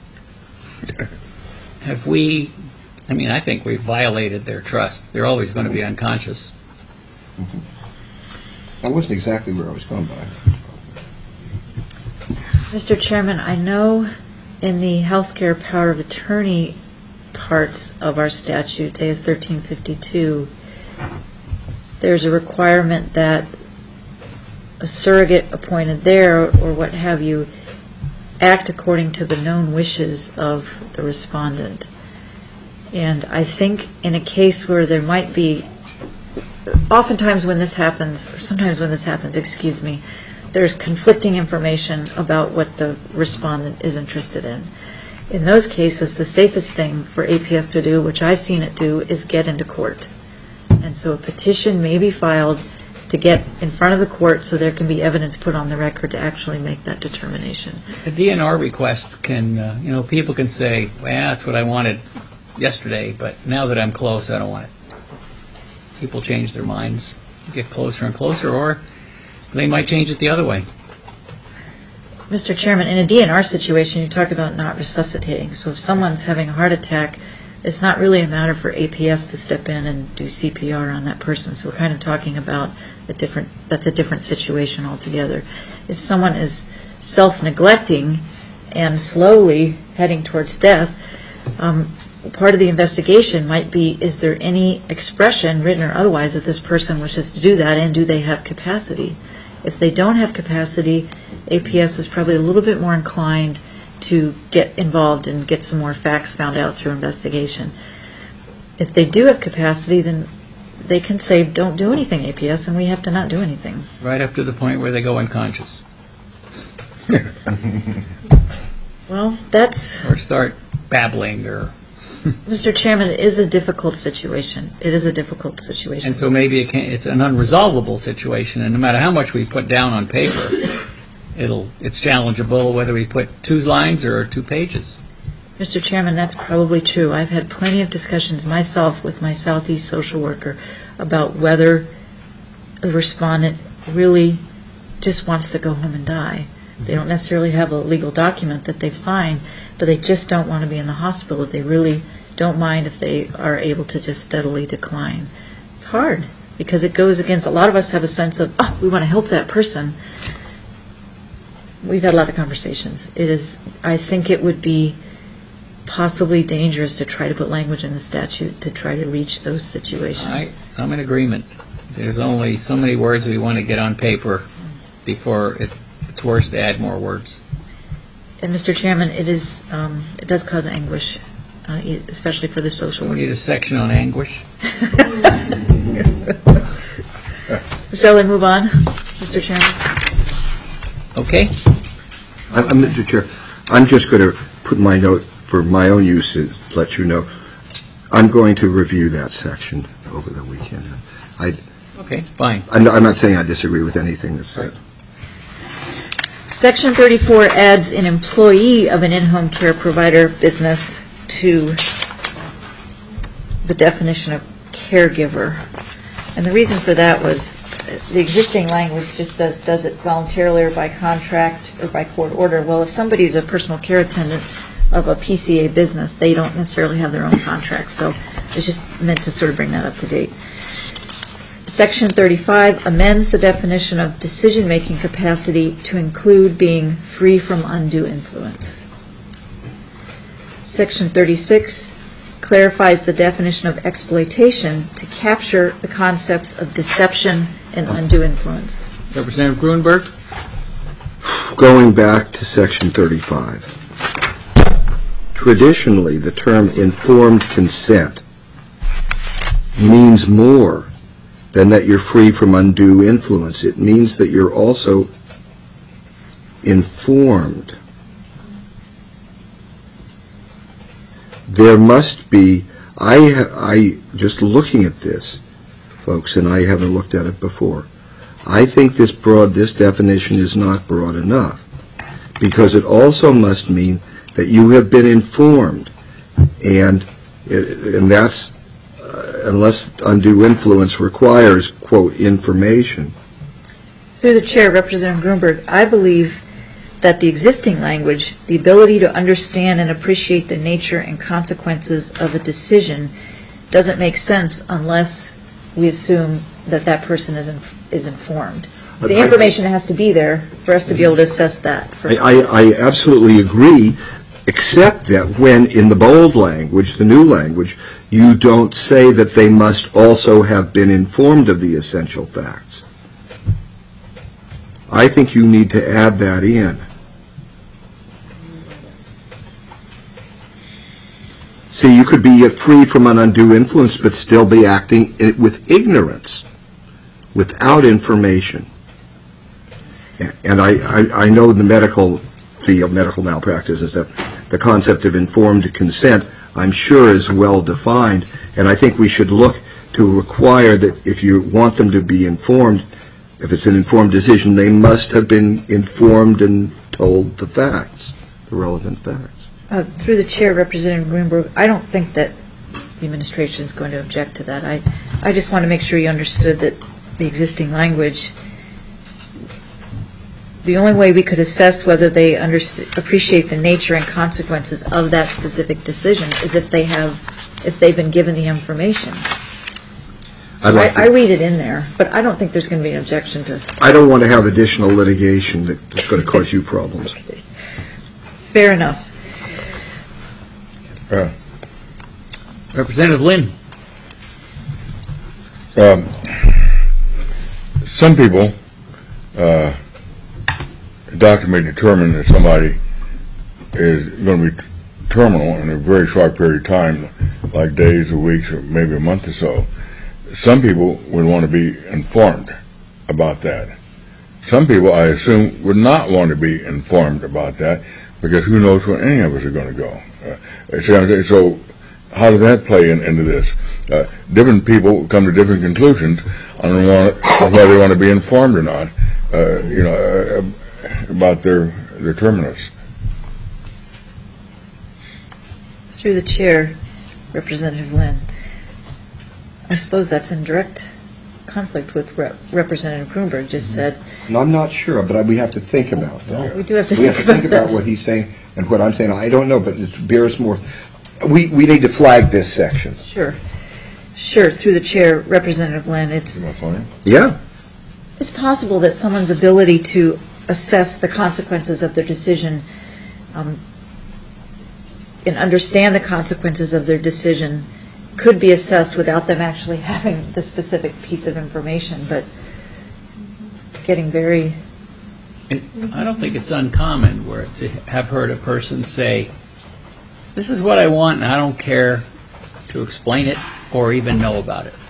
Have we? I mean, I think we've violated their trust. They're always going to be unconscious.
That wasn't exactly where I was going, but
Mister Chairman, I know in the healthcare power of attorney parts of our statute, say as thirteen fifty-two, there's a requirement that a surrogate appointed there or what have you act according to the known wishes of the respondent. And I think in a case where there might be, oftentimes when this happens, or sometimes when this happens, excuse me, there's conflicting information about what the respondent is interested in. In those cases, the safest thing for A P S to do, which I've seen it do, is get into court. And so a petition may be filed to get in front of the court so there can be evidence put on the record to actually make that determination.
A D N R request can, uh, you know, people can say, well, that's what I wanted yesterday, but now that I'm close, I don't want it. People change their minds, get closer and closer, or they might change it the other way.
Mister Chairman, in a D N R situation, you talk about not resuscitating. So if someone's having a heart attack, it's not really a matter for A P S to step in and do C P R on that person. So we're kind of talking about a different, that's a different situation altogether. If someone is self-neglecting and slowly heading towards death, um, part of the investigation might be, is there any expression, written or otherwise, that this person wishes to do that, and do they have capacity? If they don't have capacity, A P S is probably a little bit more inclined to get involved and get some more facts found out through investigation. If they do have capacity, then they can say, don't do anything, A P S, and we have to not do anything.
Right up to the point where they go unconscious.
Well, that's...
Or start babbling, or...
Mister Chairman, it is a difficult situation. It is a difficult situation.
And so maybe it can, it's an unresolvable situation, and no matter how much we put down on paper, it'll it's challengeable whether we put two lines or two pages.
Mister Chairman, that's probably true. I've had plenty of discussions myself with my Southeast social worker about whether the respondent really just wants to go home and die. They don't necessarily have a legal document that they've signed, but they just don't want to be in the hospital. They really don't mind if they are able to just steadily decline. It's hard because it goes against, a lot of us have a sense of, oh, we want to help that person. We've had a lot of conversations. It is, I think it would be possibly dangerous to try to put language in the statute to try to reach those situations.
I, I'm in agreement. There's only so many words we want to get on paper before it, it's worse to add more words.
And Mister Chairman, it is, um, it does cause anguish, uh, especially for the social
We
worker.
need a section on anguish.
Shall we move on, Mister Chairman?
Okay.
I'm, I'm, Mister Chair, I'm just going to put my note for my own use to let you know. I'm going to review that section over the weekend. I,
Okay, fine.
I'm, I'm not saying I disagree with anything that's said.
Section thirty-four adds an employee of an in-home care provider business to the definition of caregiver. And the reason for that was the existing language just says, does it voluntarily or by contract or by court order? Well, if somebody's a personal care attendant of a P C A business, they don't necessarily have their own contract. So it's just meant to sort of bring that up to date. Section thirty-five amends the definition of decision-making capacity to include being free from undue influence. Section thirty-six clarifies the definition of exploitation to capture the concepts of deception and undue influence.
Representative Grunberg?
Going back to Section thirty-five, traditionally, the term informed consent means more than that you're free from undue influence. It means that you're also informed. There must be, I, I, just looking at this, folks, and I haven't looked at it before, I think this broad, this definition is not broad enough, because it also must mean that you have been informed, and and that's, uh, unless undue influence requires, quote, information.
Through the chair, Representative Grunberg, I believe that the existing language, the ability to understand and appreciate the nature and consequences of a decision, doesn't make sense unless we assume that that person is, inf- is informed.
But
The
I-
information has to be there for us to be able to assess that. For-
I, I, I absolutely agree, except that when in the bold language, the new language, you don't say that they must also have been informed of the essential facts. I think you need to add that in. See, you could be free from an undue influence but still be acting i- with ignorance, without information. A- And I, I, I know in the medical field, medical malpractice and stuff, the concept of informed consent, I'm sure, is well defined, and I think we should look to require that if you want them to be informed, if it's an informed decision, they must have been informed and told the facts, the relevant facts.
Uh, through the chair, Representative Grunberg, I don't think that the administration is going to object to that. I, I just want to make sure you understood that the existing language, the only way we could assess whether they underst- appreciate the nature and consequences of that specific decision is if they have, if they've been given the information. So
I'd like
I, I
to-
read it in there, but I don't think there's going to be an objection to.
I don't want to have additional litigation that's going to cause you problems.
Fair enough.
Uh,
Representative Lynn.
um, Some people, uh, a doctor may determine that somebody is going to be terminal in a very short period of time, like days or weeks or maybe a month or so. Some people would want to be informed about that. Some people, I assume, would not want to be informed about that because who knows where any of us are going to go. Uh, so, so how does that play in, into this? Uh, different people come to different conclusions on want, whether they want to be informed or not, uh, you know, uh, about their, their terminus.
Through the chair, Representative Lynn, I suppose that's in direct conflict with Rep- Representative Grunberg just said.
And I'm not sure, but I- we have to think about that.
We do have to
We have
think
to think
about
about
that.
what he's saying and what I'm saying. I don't know, but it bears more. We, we need to flag this section.
Sure. Sure, through the chair, Representative Lynn, it's,
Yeah.
it's possible that someone's ability to assess the consequences of their decision um, and understand the consequences of their decision could be assessed without them actually having the specific piece of information, but it's getting very,
It- I don't think it's uncommon where to have heard a person say, this is what I want and I don't care to explain it or even know about it.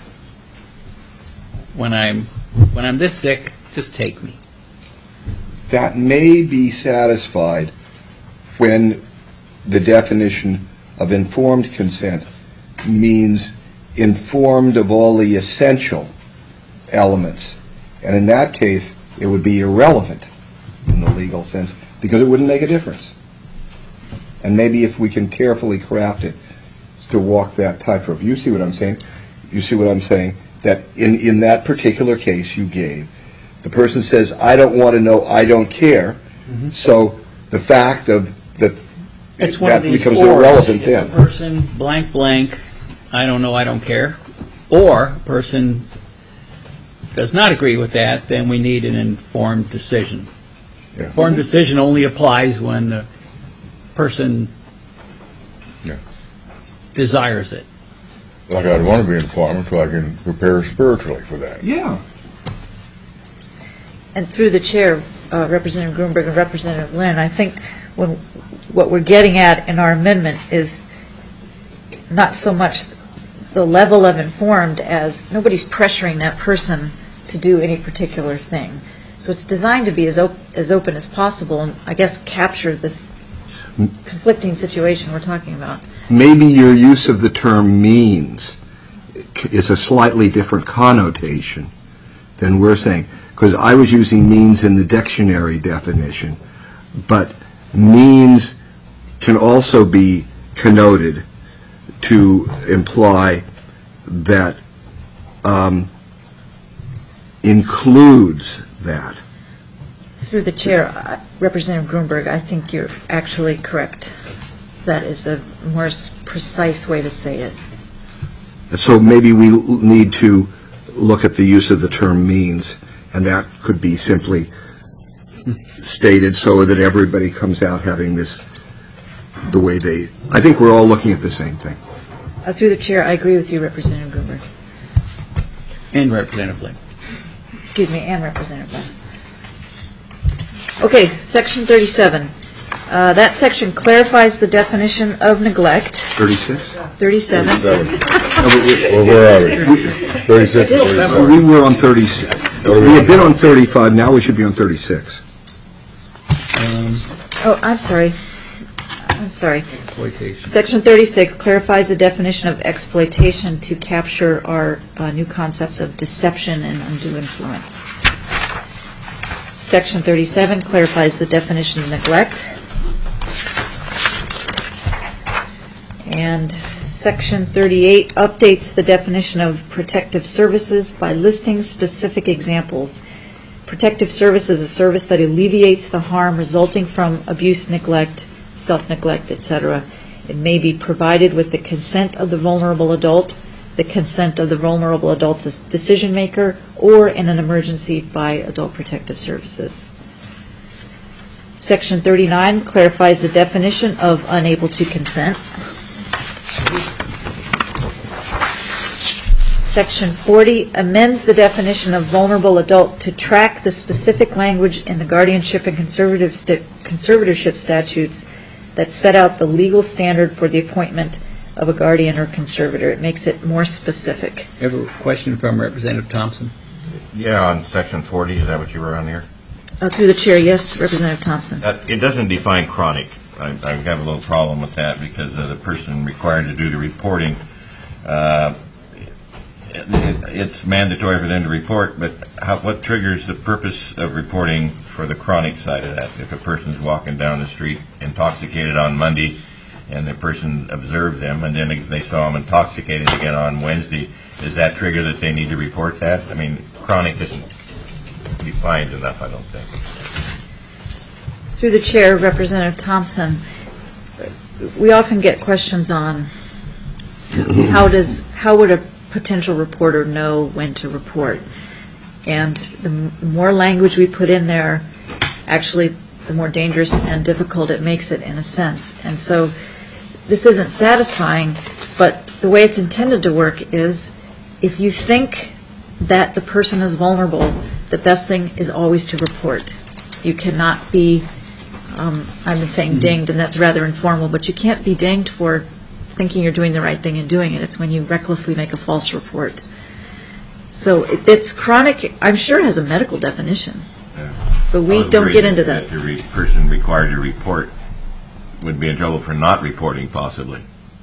When I'm, when I'm this sick, just take me.
That may be satisfied when the definition of informed consent means informed of all the essential elements. And in that case, it would be irrelevant in the legal sense because it wouldn't make a difference. And maybe if we can carefully craft it to walk that tightrope. You see what I'm saying? You see what I'm saying? That in, in that particular case you gave, the person says, I don't want to know, I don't care.
Mm-hmm.
So the fact of that,
It's one
that
of these
becomes
ors.
irrelevant
If
then.
a person blank blank, I don't know, I don't care, or a person does not agree with that, then we need an informed decision.
Yeah.
Informed decision only applies when the person
Yeah.
desires it.
Like I'd want to be informed so I can prepare spiritually for that.
Yeah.
and through the chair, uh, Representative Grunberg and Representative Lynn, I think when what we're getting at in our amendment is not so much the level of informed as nobody's pressuring that person to do any particular thing. So it's designed to be as, op- as open as possible and I guess capture this conflicting situation we're talking about.
Maybe your use of the term means is a slightly different connotation than we're saying, because I was using means in the dictionary definition, but means can also be connoted to imply that um, includes that.
Through the chair, uh, Representative Grunberg, I think you're actually correct. That is a more s- precise way to say it.
So maybe we l- need to look at the use of the term means, and that could be simply stated so that everybody comes out having this the way they, I think we're all looking at the same thing.
Uh, through the chair, I agree with you, Representative Grunberg.
And Representative Flynn.
Excuse me, and Representative Flynn. Okay, section thirty-seven. Uh, that section clarifies the definition of neglect.
thirty-six?
thirty-seven.
Well, where are we? thirty-six or thirty-seven?
We were on thirty-six. We had been on thirty-five, now we should be on thirty-six.
Um,
Oh, I'm sorry. I'm sorry.
exploitation.
Section thirty-six clarifies the definition of exploitation to capture our uh, new concepts of deception and undue influence. Section thirty-seven clarifies the definition of neglect. And Section thirty-eight updates the definition of protective services by listing specific examples. Protective service is a service that alleviates the harm resulting from abuse, neglect, self-neglect, et cetera. It may be provided with the consent of the vulnerable adult, the consent of the vulnerable adult's decision maker, or in an emergency by Adult Protective Services. Section thirty-nine clarifies the definition of unable to consent. Section forty amends the definition of vulnerable adult to track the specific language in the guardianship and conservative st- conservatorship statutes that set out the legal standard for the appointment of a guardian or conservator. It makes it more specific.
Have a question from Representative Thompson?
Yeah, on section forty, is that what you were on here?
Uh, through the chair, yes, Representative Thompson.
That, it doesn't define chronic. I, I have a little problem with that because uh, the person required to do the reporting, uh, it, it's mandatory for them to report, but how, what triggers the purpose of reporting for the chronic side of that? If a person's walking down the street intoxicated on Monday and the person observed them, and then if they saw them intoxicated again on Wednesday, does that trigger that they need to report that? I mean, chronic isn't defined enough, I don't think.
Through the chair, Representative Thompson, we often get questions on how does how would a potential reporter know when to report, and the m- more language we put in there, actually, the more dangerous and difficult it makes it in a sense. And so, this isn't satisfying. But the way it's intended to work is, if you think that the person is vulnerable, the best thing is always to report. You cannot be, um, I've been saying dinged, and that's rather informal, but you can't be dinged for thinking you're doing the right thing and doing it. It's when you recklessly make a false report. So it, it's chronic, I'm sure it has a medical definition, but we don't get into that.
The re- person required to report would be in trouble for not reporting, possibly.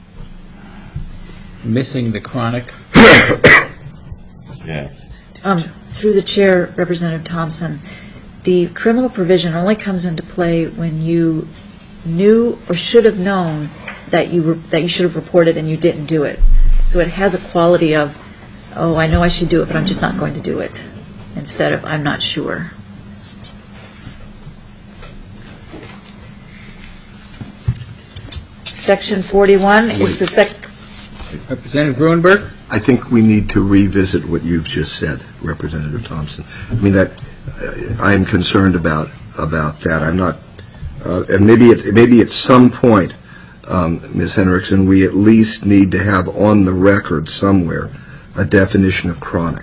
Missing the chronic.
Yeah.
Um, through the chair, Representative Thompson, the criminal provision only comes into play when you knew or should have known that you re- that you should have reported and you didn't do it. So it has a quality of, oh, I know I should do it, but I'm just not going to do it, instead of I'm not sure. Section forty-one is the sec.
Representative Gruenberg?
I think we need to revisit what you've just said, Representative Thompson. I mean, that, uh, I am concerned about, about that. I'm not, uh, and maybe at, maybe at some point, um, Miz Henriksen, we at least need to have on the record somewhere a definition of chronic,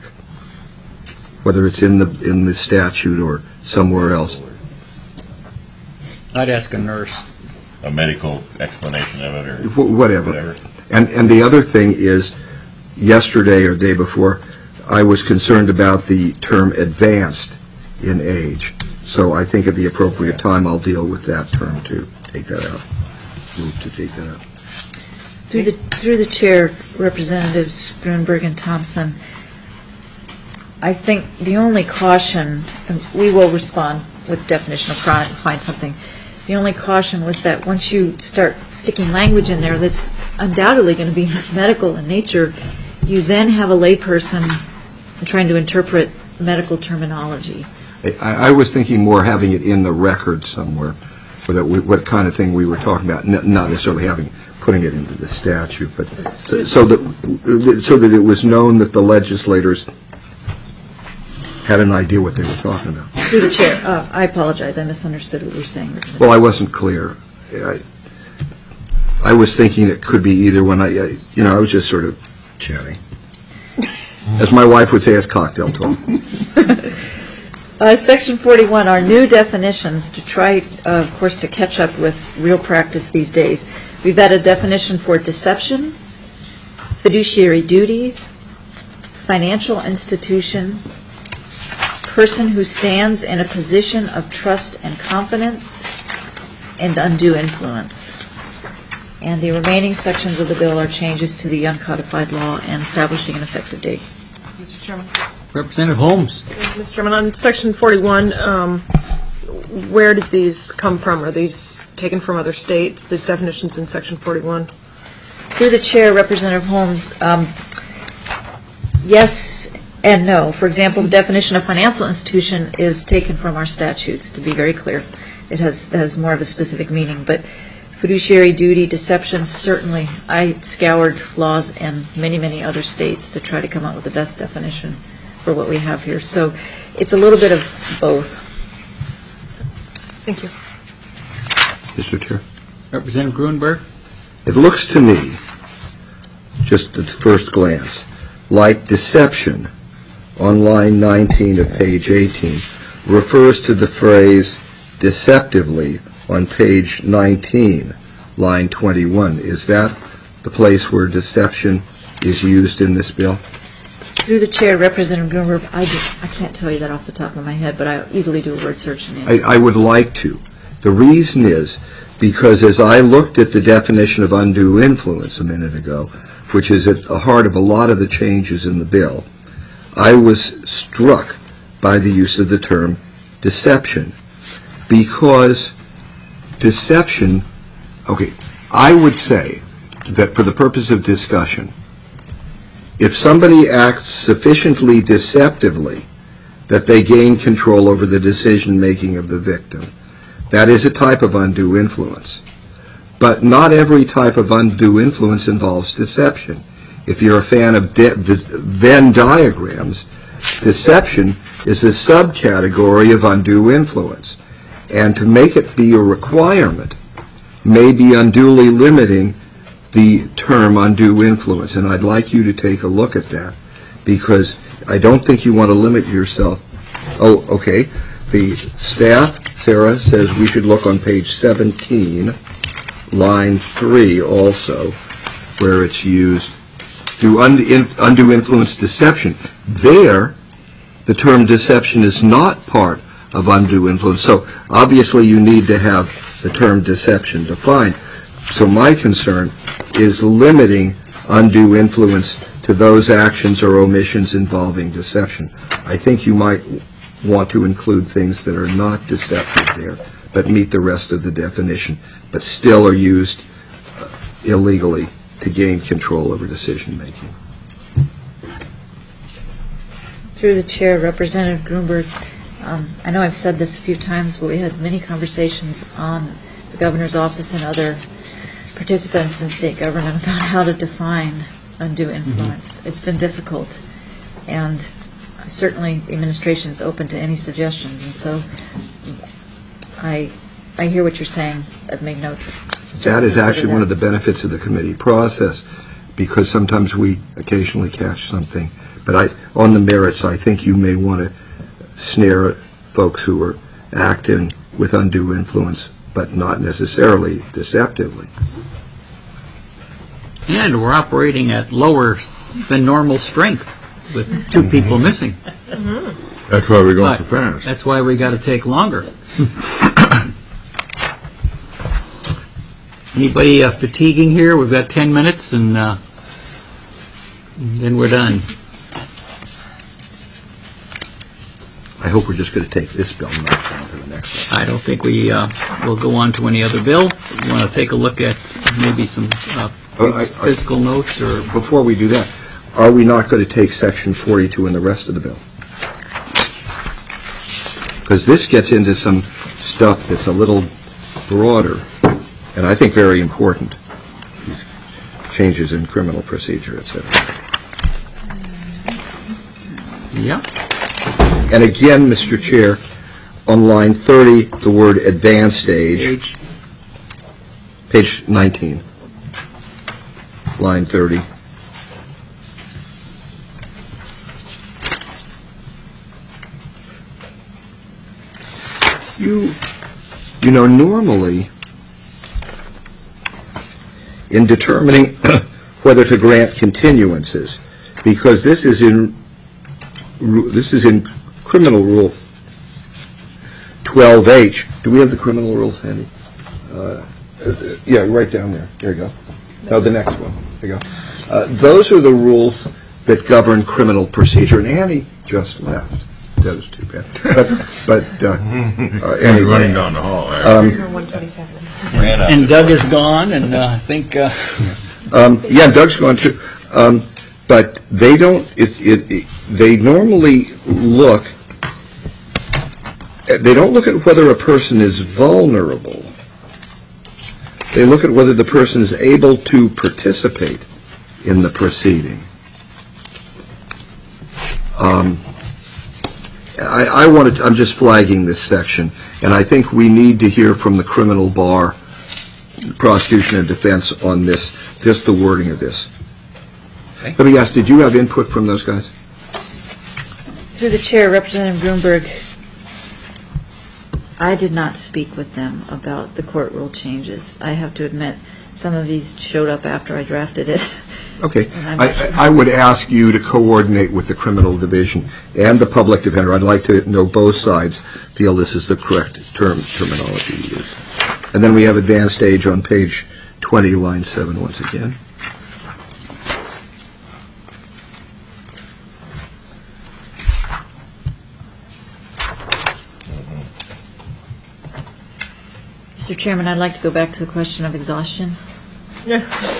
whether it's in the, in the statute or somewhere else.
I'd ask a nurse.
A medical explanation of it, or
Wh- Whatever.
whatever.
And, and the other thing is, yesterday or the day before, I was concerned about the term advanced in age. So I think at the appropriate time, I'll deal with that term too. Take that out. Move to take that out.
Through the, through the chair, Representatives Grunberg and Thompson, I think the only caution, and we will respond with definition of chronic and find something, the only caution was that once you start sticking language in there that's undoubtedly going to be medical in nature, you then have a layperson trying to interpret medical terminology.
I, I was thinking more having it in the record somewhere, or that we, what kind of thing we were talking about, N- not necessarily having putting it into the statute, but so, so that so that it was known that the legislators had an idea what they were talking about.
Through the chair, uh, I apologize, I misunderstood what you were saying.
Well, I wasn't clear. I, I was thinking it could be either when I, I, you know, I was just sort of chatting. As my wife would say, it's cocktail talk.
Uh, Section forty-one, our new definitions to try, uh, of course, to catch up with real practice these days. We've had a definition for deception, fiduciary duty, financial institution, person who stands in a position of trust and confidence, and undue influence. And the remaining sections of the bill are changes to the uncodified law and establishing an effective date.
Mister Chairman.
Representative Holmes.
Mister Chairman, on Section forty-one, um, where did these come from? Are these taken from other states, these definitions in Section forty-one?
Through the chair, Representative Holmes, um, yes and no. For example, the definition of financial institution is taken from our statutes, to be very clear. It has, has more of a specific meaning. But fiduciary duty, deception, certainly. I scoured laws in many, many other states to try to come up with the best definition for what we have here. So it's a little bit of both.
Thank you.
Mister Chair.
Representative Grunberg.
It looks to me, just at first glance, like deception on line nineteen of page eighteen refers to the phrase deceptively on page nineteen, line twenty-one. Is that the place where deception is used in this bill?
Through the chair, Representative Grunberg, I just, I can't tell you that off the top of my head, but I easily do a word search. And
I, I would like to. The reason is because as I looked at the definition of undue influence a minute ago, which is at the heart of a lot of the changes in the bill, I was struck by the use of the term deception, because deception, okay, I would say that for the purpose of discussion, if somebody acts sufficiently deceptively that they gain control over the decision-making of the victim, that is a type of undue influence. But not every type of undue influence involves deception. If you're a fan of de- Venn diagrams, deception is a subcategory of undue influence. And to make it be a requirement may be unduly limiting the term undue influence. And I'd like you to take a look at that, because I don't think you want to limit yourself. Oh, okay. The staff, Sarah, says we should look on page seventeen, line three also, where it's used to undue influence deception. There, the term deception is not part of undue influence. So obviously you need to have the term deception defined. So my concern is limiting undue influence to those actions or omissions involving deception. I think you might want to include things that are not deceptive there, but meet the rest of the definition, but still are used uh, illegally to gain control over decision making.
Through the chair, Representative Grunberg, um, I know I've said this a few times, but we had many conversations on the governor's office and other participants in state government about how to define undue influence. Mm-hmm. It's been difficult, and certainly the administration is open to any suggestions, and so I I hear what you're saying. I've made notes.
That is actually one of the benefits of the committee process, because sometimes we occasionally catch something. But I, on the merits, I think you may want to snare folks who are acting with undue influence but not necessarily deceptively.
And we're operating at lower than normal strength with two people missing.
That's why we're going
But
so fast.
That's why we got to take longer. Anybody uh, fatiguing here? We've got ten minutes, and uh, then we're done.
I hope we're just going to take this bill and not on to the next one.
I don't think we uh, will go on to any other bill. We want to take a look at maybe some uh,
Oh, I- I-
fiscal notes or...
Before we do that, are we not going to take section forty-two and the rest of the bill? Because this gets into some stuff that's a little broader, and I think very important. Changes in criminal procedure, et cetera.
Yeah.
And again, Mister Chair, on line thirty, the word advanced stage,
Page.
page nineteen, line thirty. You, you know, normally, in determining whether to grant continuances, because this is in ru- this is in criminal rule twelve H. Do we have the criminal rules handy? Uh, uh, yeah, right down there. There you go. No, the next one. There you go. Uh, those are the rules that govern criminal procedure, and Annie just left. That was too bad. But, but uh, uh,
Anyway.
anyway.
Running down the hall.
Um,
one twenty-seven.
Ran out.
And Doug is gone, and uh, I think... Uh,
Um, yeah, Doug's gone too. Um, but they don't, it, it, it, they normally look, they don't look at whether a person is vulnerable. They look at whether the person is able to participate in the proceeding. Um, I, I wanted to, I'm just flagging this section, and I think we need to hear from the criminal bar, prosecution and defense on this, just the wording of this.
Okay.
Let me ask, did you have input from those guys?
Through the chair, Representative Grunberg, I did not speak with them about the court rule changes. I have to admit, some of these showed up after I drafted it.
Okay.
And I'm
I,
not sure.
I would ask you to coordinate with the criminal division and the public defender. I'd like to know both sides feel this is the correct term terminology to use. And then we have advanced age on page twenty, line seven once again.
Mister Chairman, I'd like to go back to the question of exhaustion.
hang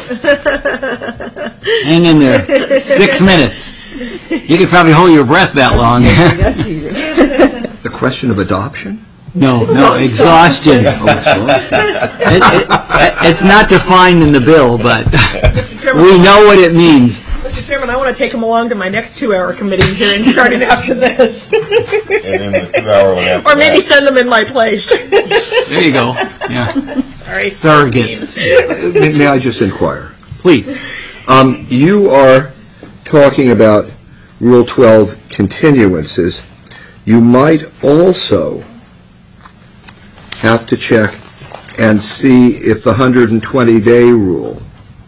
in there. Six minutes. You could probably hold your breath that long.
The question of adoption?
No, no, exhaustion.
Oh, exhaustion.
It, it, it's not defined in the bill, but
Mister Chairman,
we know what it means.
Mister Chairman, I want to take him along to my next two-hour committee hearing starting after this.
And then the two-hour one after
Or maybe
that.
send them in my place.
There you go. Yeah.
Sorry.
Surrogate.
May, may I just inquire?
Please.
Um, you are talking about Rule twelve continuances. You might also have to check and see if the one hundred twenty day rule,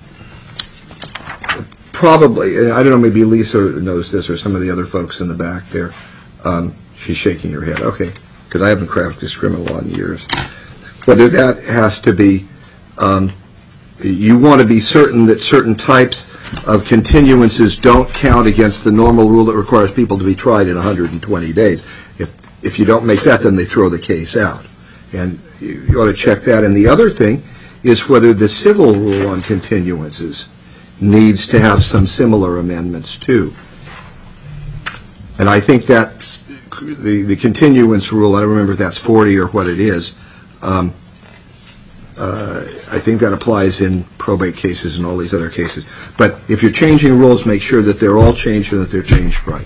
probably, and I don't know, maybe Lisa knows this or some of the other folks in the back there. Um, she's shaking her head. Okay, because I haven't practiced criminal law in years. Whether that has to be, um, you want to be certain that certain types of continuances don't count against the normal rule that requires people to be tried in one hundred twenty days. If if you don't make that, then they throw the case out. And you ought to check that. And the other thing is whether the civil rule on continuances needs to have some similar amendments too. And I think that's the, the continuance rule, I don't remember if that's forty or what it is. Um, uh, I think that applies in probate cases and all these other cases. But if you're changing rules, make sure that they're all changed and that they're changed right.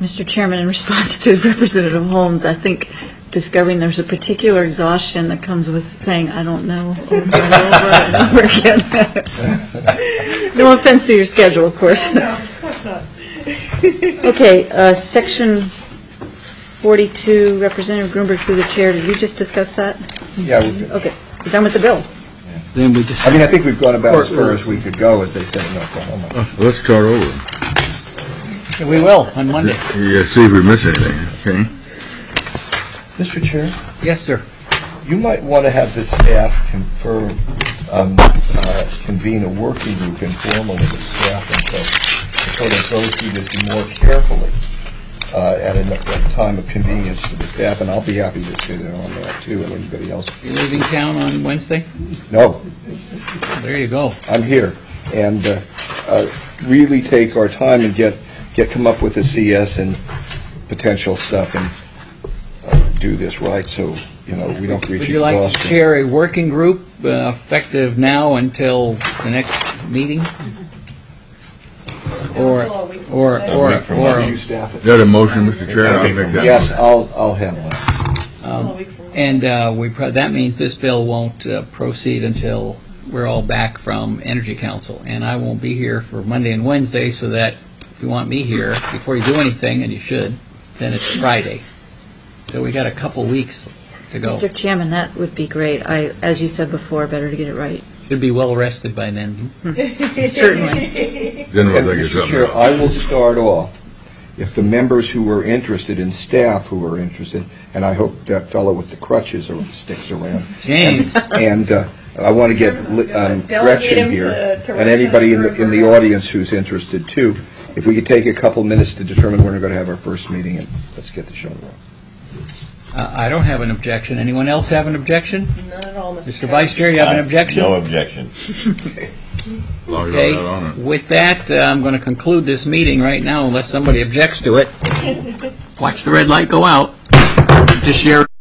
Mister Chairman, in response to Representative Holmes, I think discovering there's a particular exhaustion that comes with saying, I don't know, over and over and over again. No offense to your schedule, of course.
No, of course not.
Okay, uh, section forty-two, Representative Grunberg through the chair. Did we just discuss that?
Yeah, we're good.
Okay, we're done with the bill.
Then we just.
I mean, I think we've gone about as far as we could go, as they said in Oklahoma.
Let's start over.
We will, on Monday.
Yeah, see if we miss anything, okay?
Mister Chair,
Yes, sir.
you might want to have the staff confirm, um, uh, convene a working group informally with staff until sort of go through this more carefully uh, at a, a time of convenience to the staff, and I'll be happy to sit in on that too, and anybody else.
You leaving town on Wednesday?
No,
There you go.
I'm here, and uh, uh, really take our time and get get come up with a C S and potential stuff, and uh, do this right, so you know we don't reach
Would you like to
exhaustion.
chair a working group uh, effective now until the next meeting? Or, or, or,
week from
or,
Monday.
You staff it.
Is that a motion, Mister Chair? I'll make that.
Yes, I'll I'll handle it.
um, and uh, we, pro- that means this bill won't uh, proceed until we're all back from Energy Council. And I won't be here for Monday and Wednesday, so that if you want me here before you do anything, and you should, then it's Friday. So we got a couple weeks to go.
Mister Chairman, that would be great. I, as you said before, better to get it right.
Should be well rested by then.
Certainly.
Then we'll
And
take it
Mister
something
Chair,
else.
I will start off. If the members who are interested and staff who are interested, and I hope that fellow with the crutches or sticks around.
James.
And uh, I want to get li- um,
Delegate
Gretchen
him
here,
to- to
and anybody in the, in the
represent
audience who's interested too. If we could take a couple minutes to determine when we're going to have our first meeting, and let's get the show rolling.
Uh, I don't have an objection. Anyone else have an objection?
None at all, Mister
Mister Vice Chair, you have an objection?
No objection.
As long as
Okay,
you're not on it.
with that, uh, I'm going to conclude this meeting right now unless somebody objects to it. Watch the red light go out. Just share.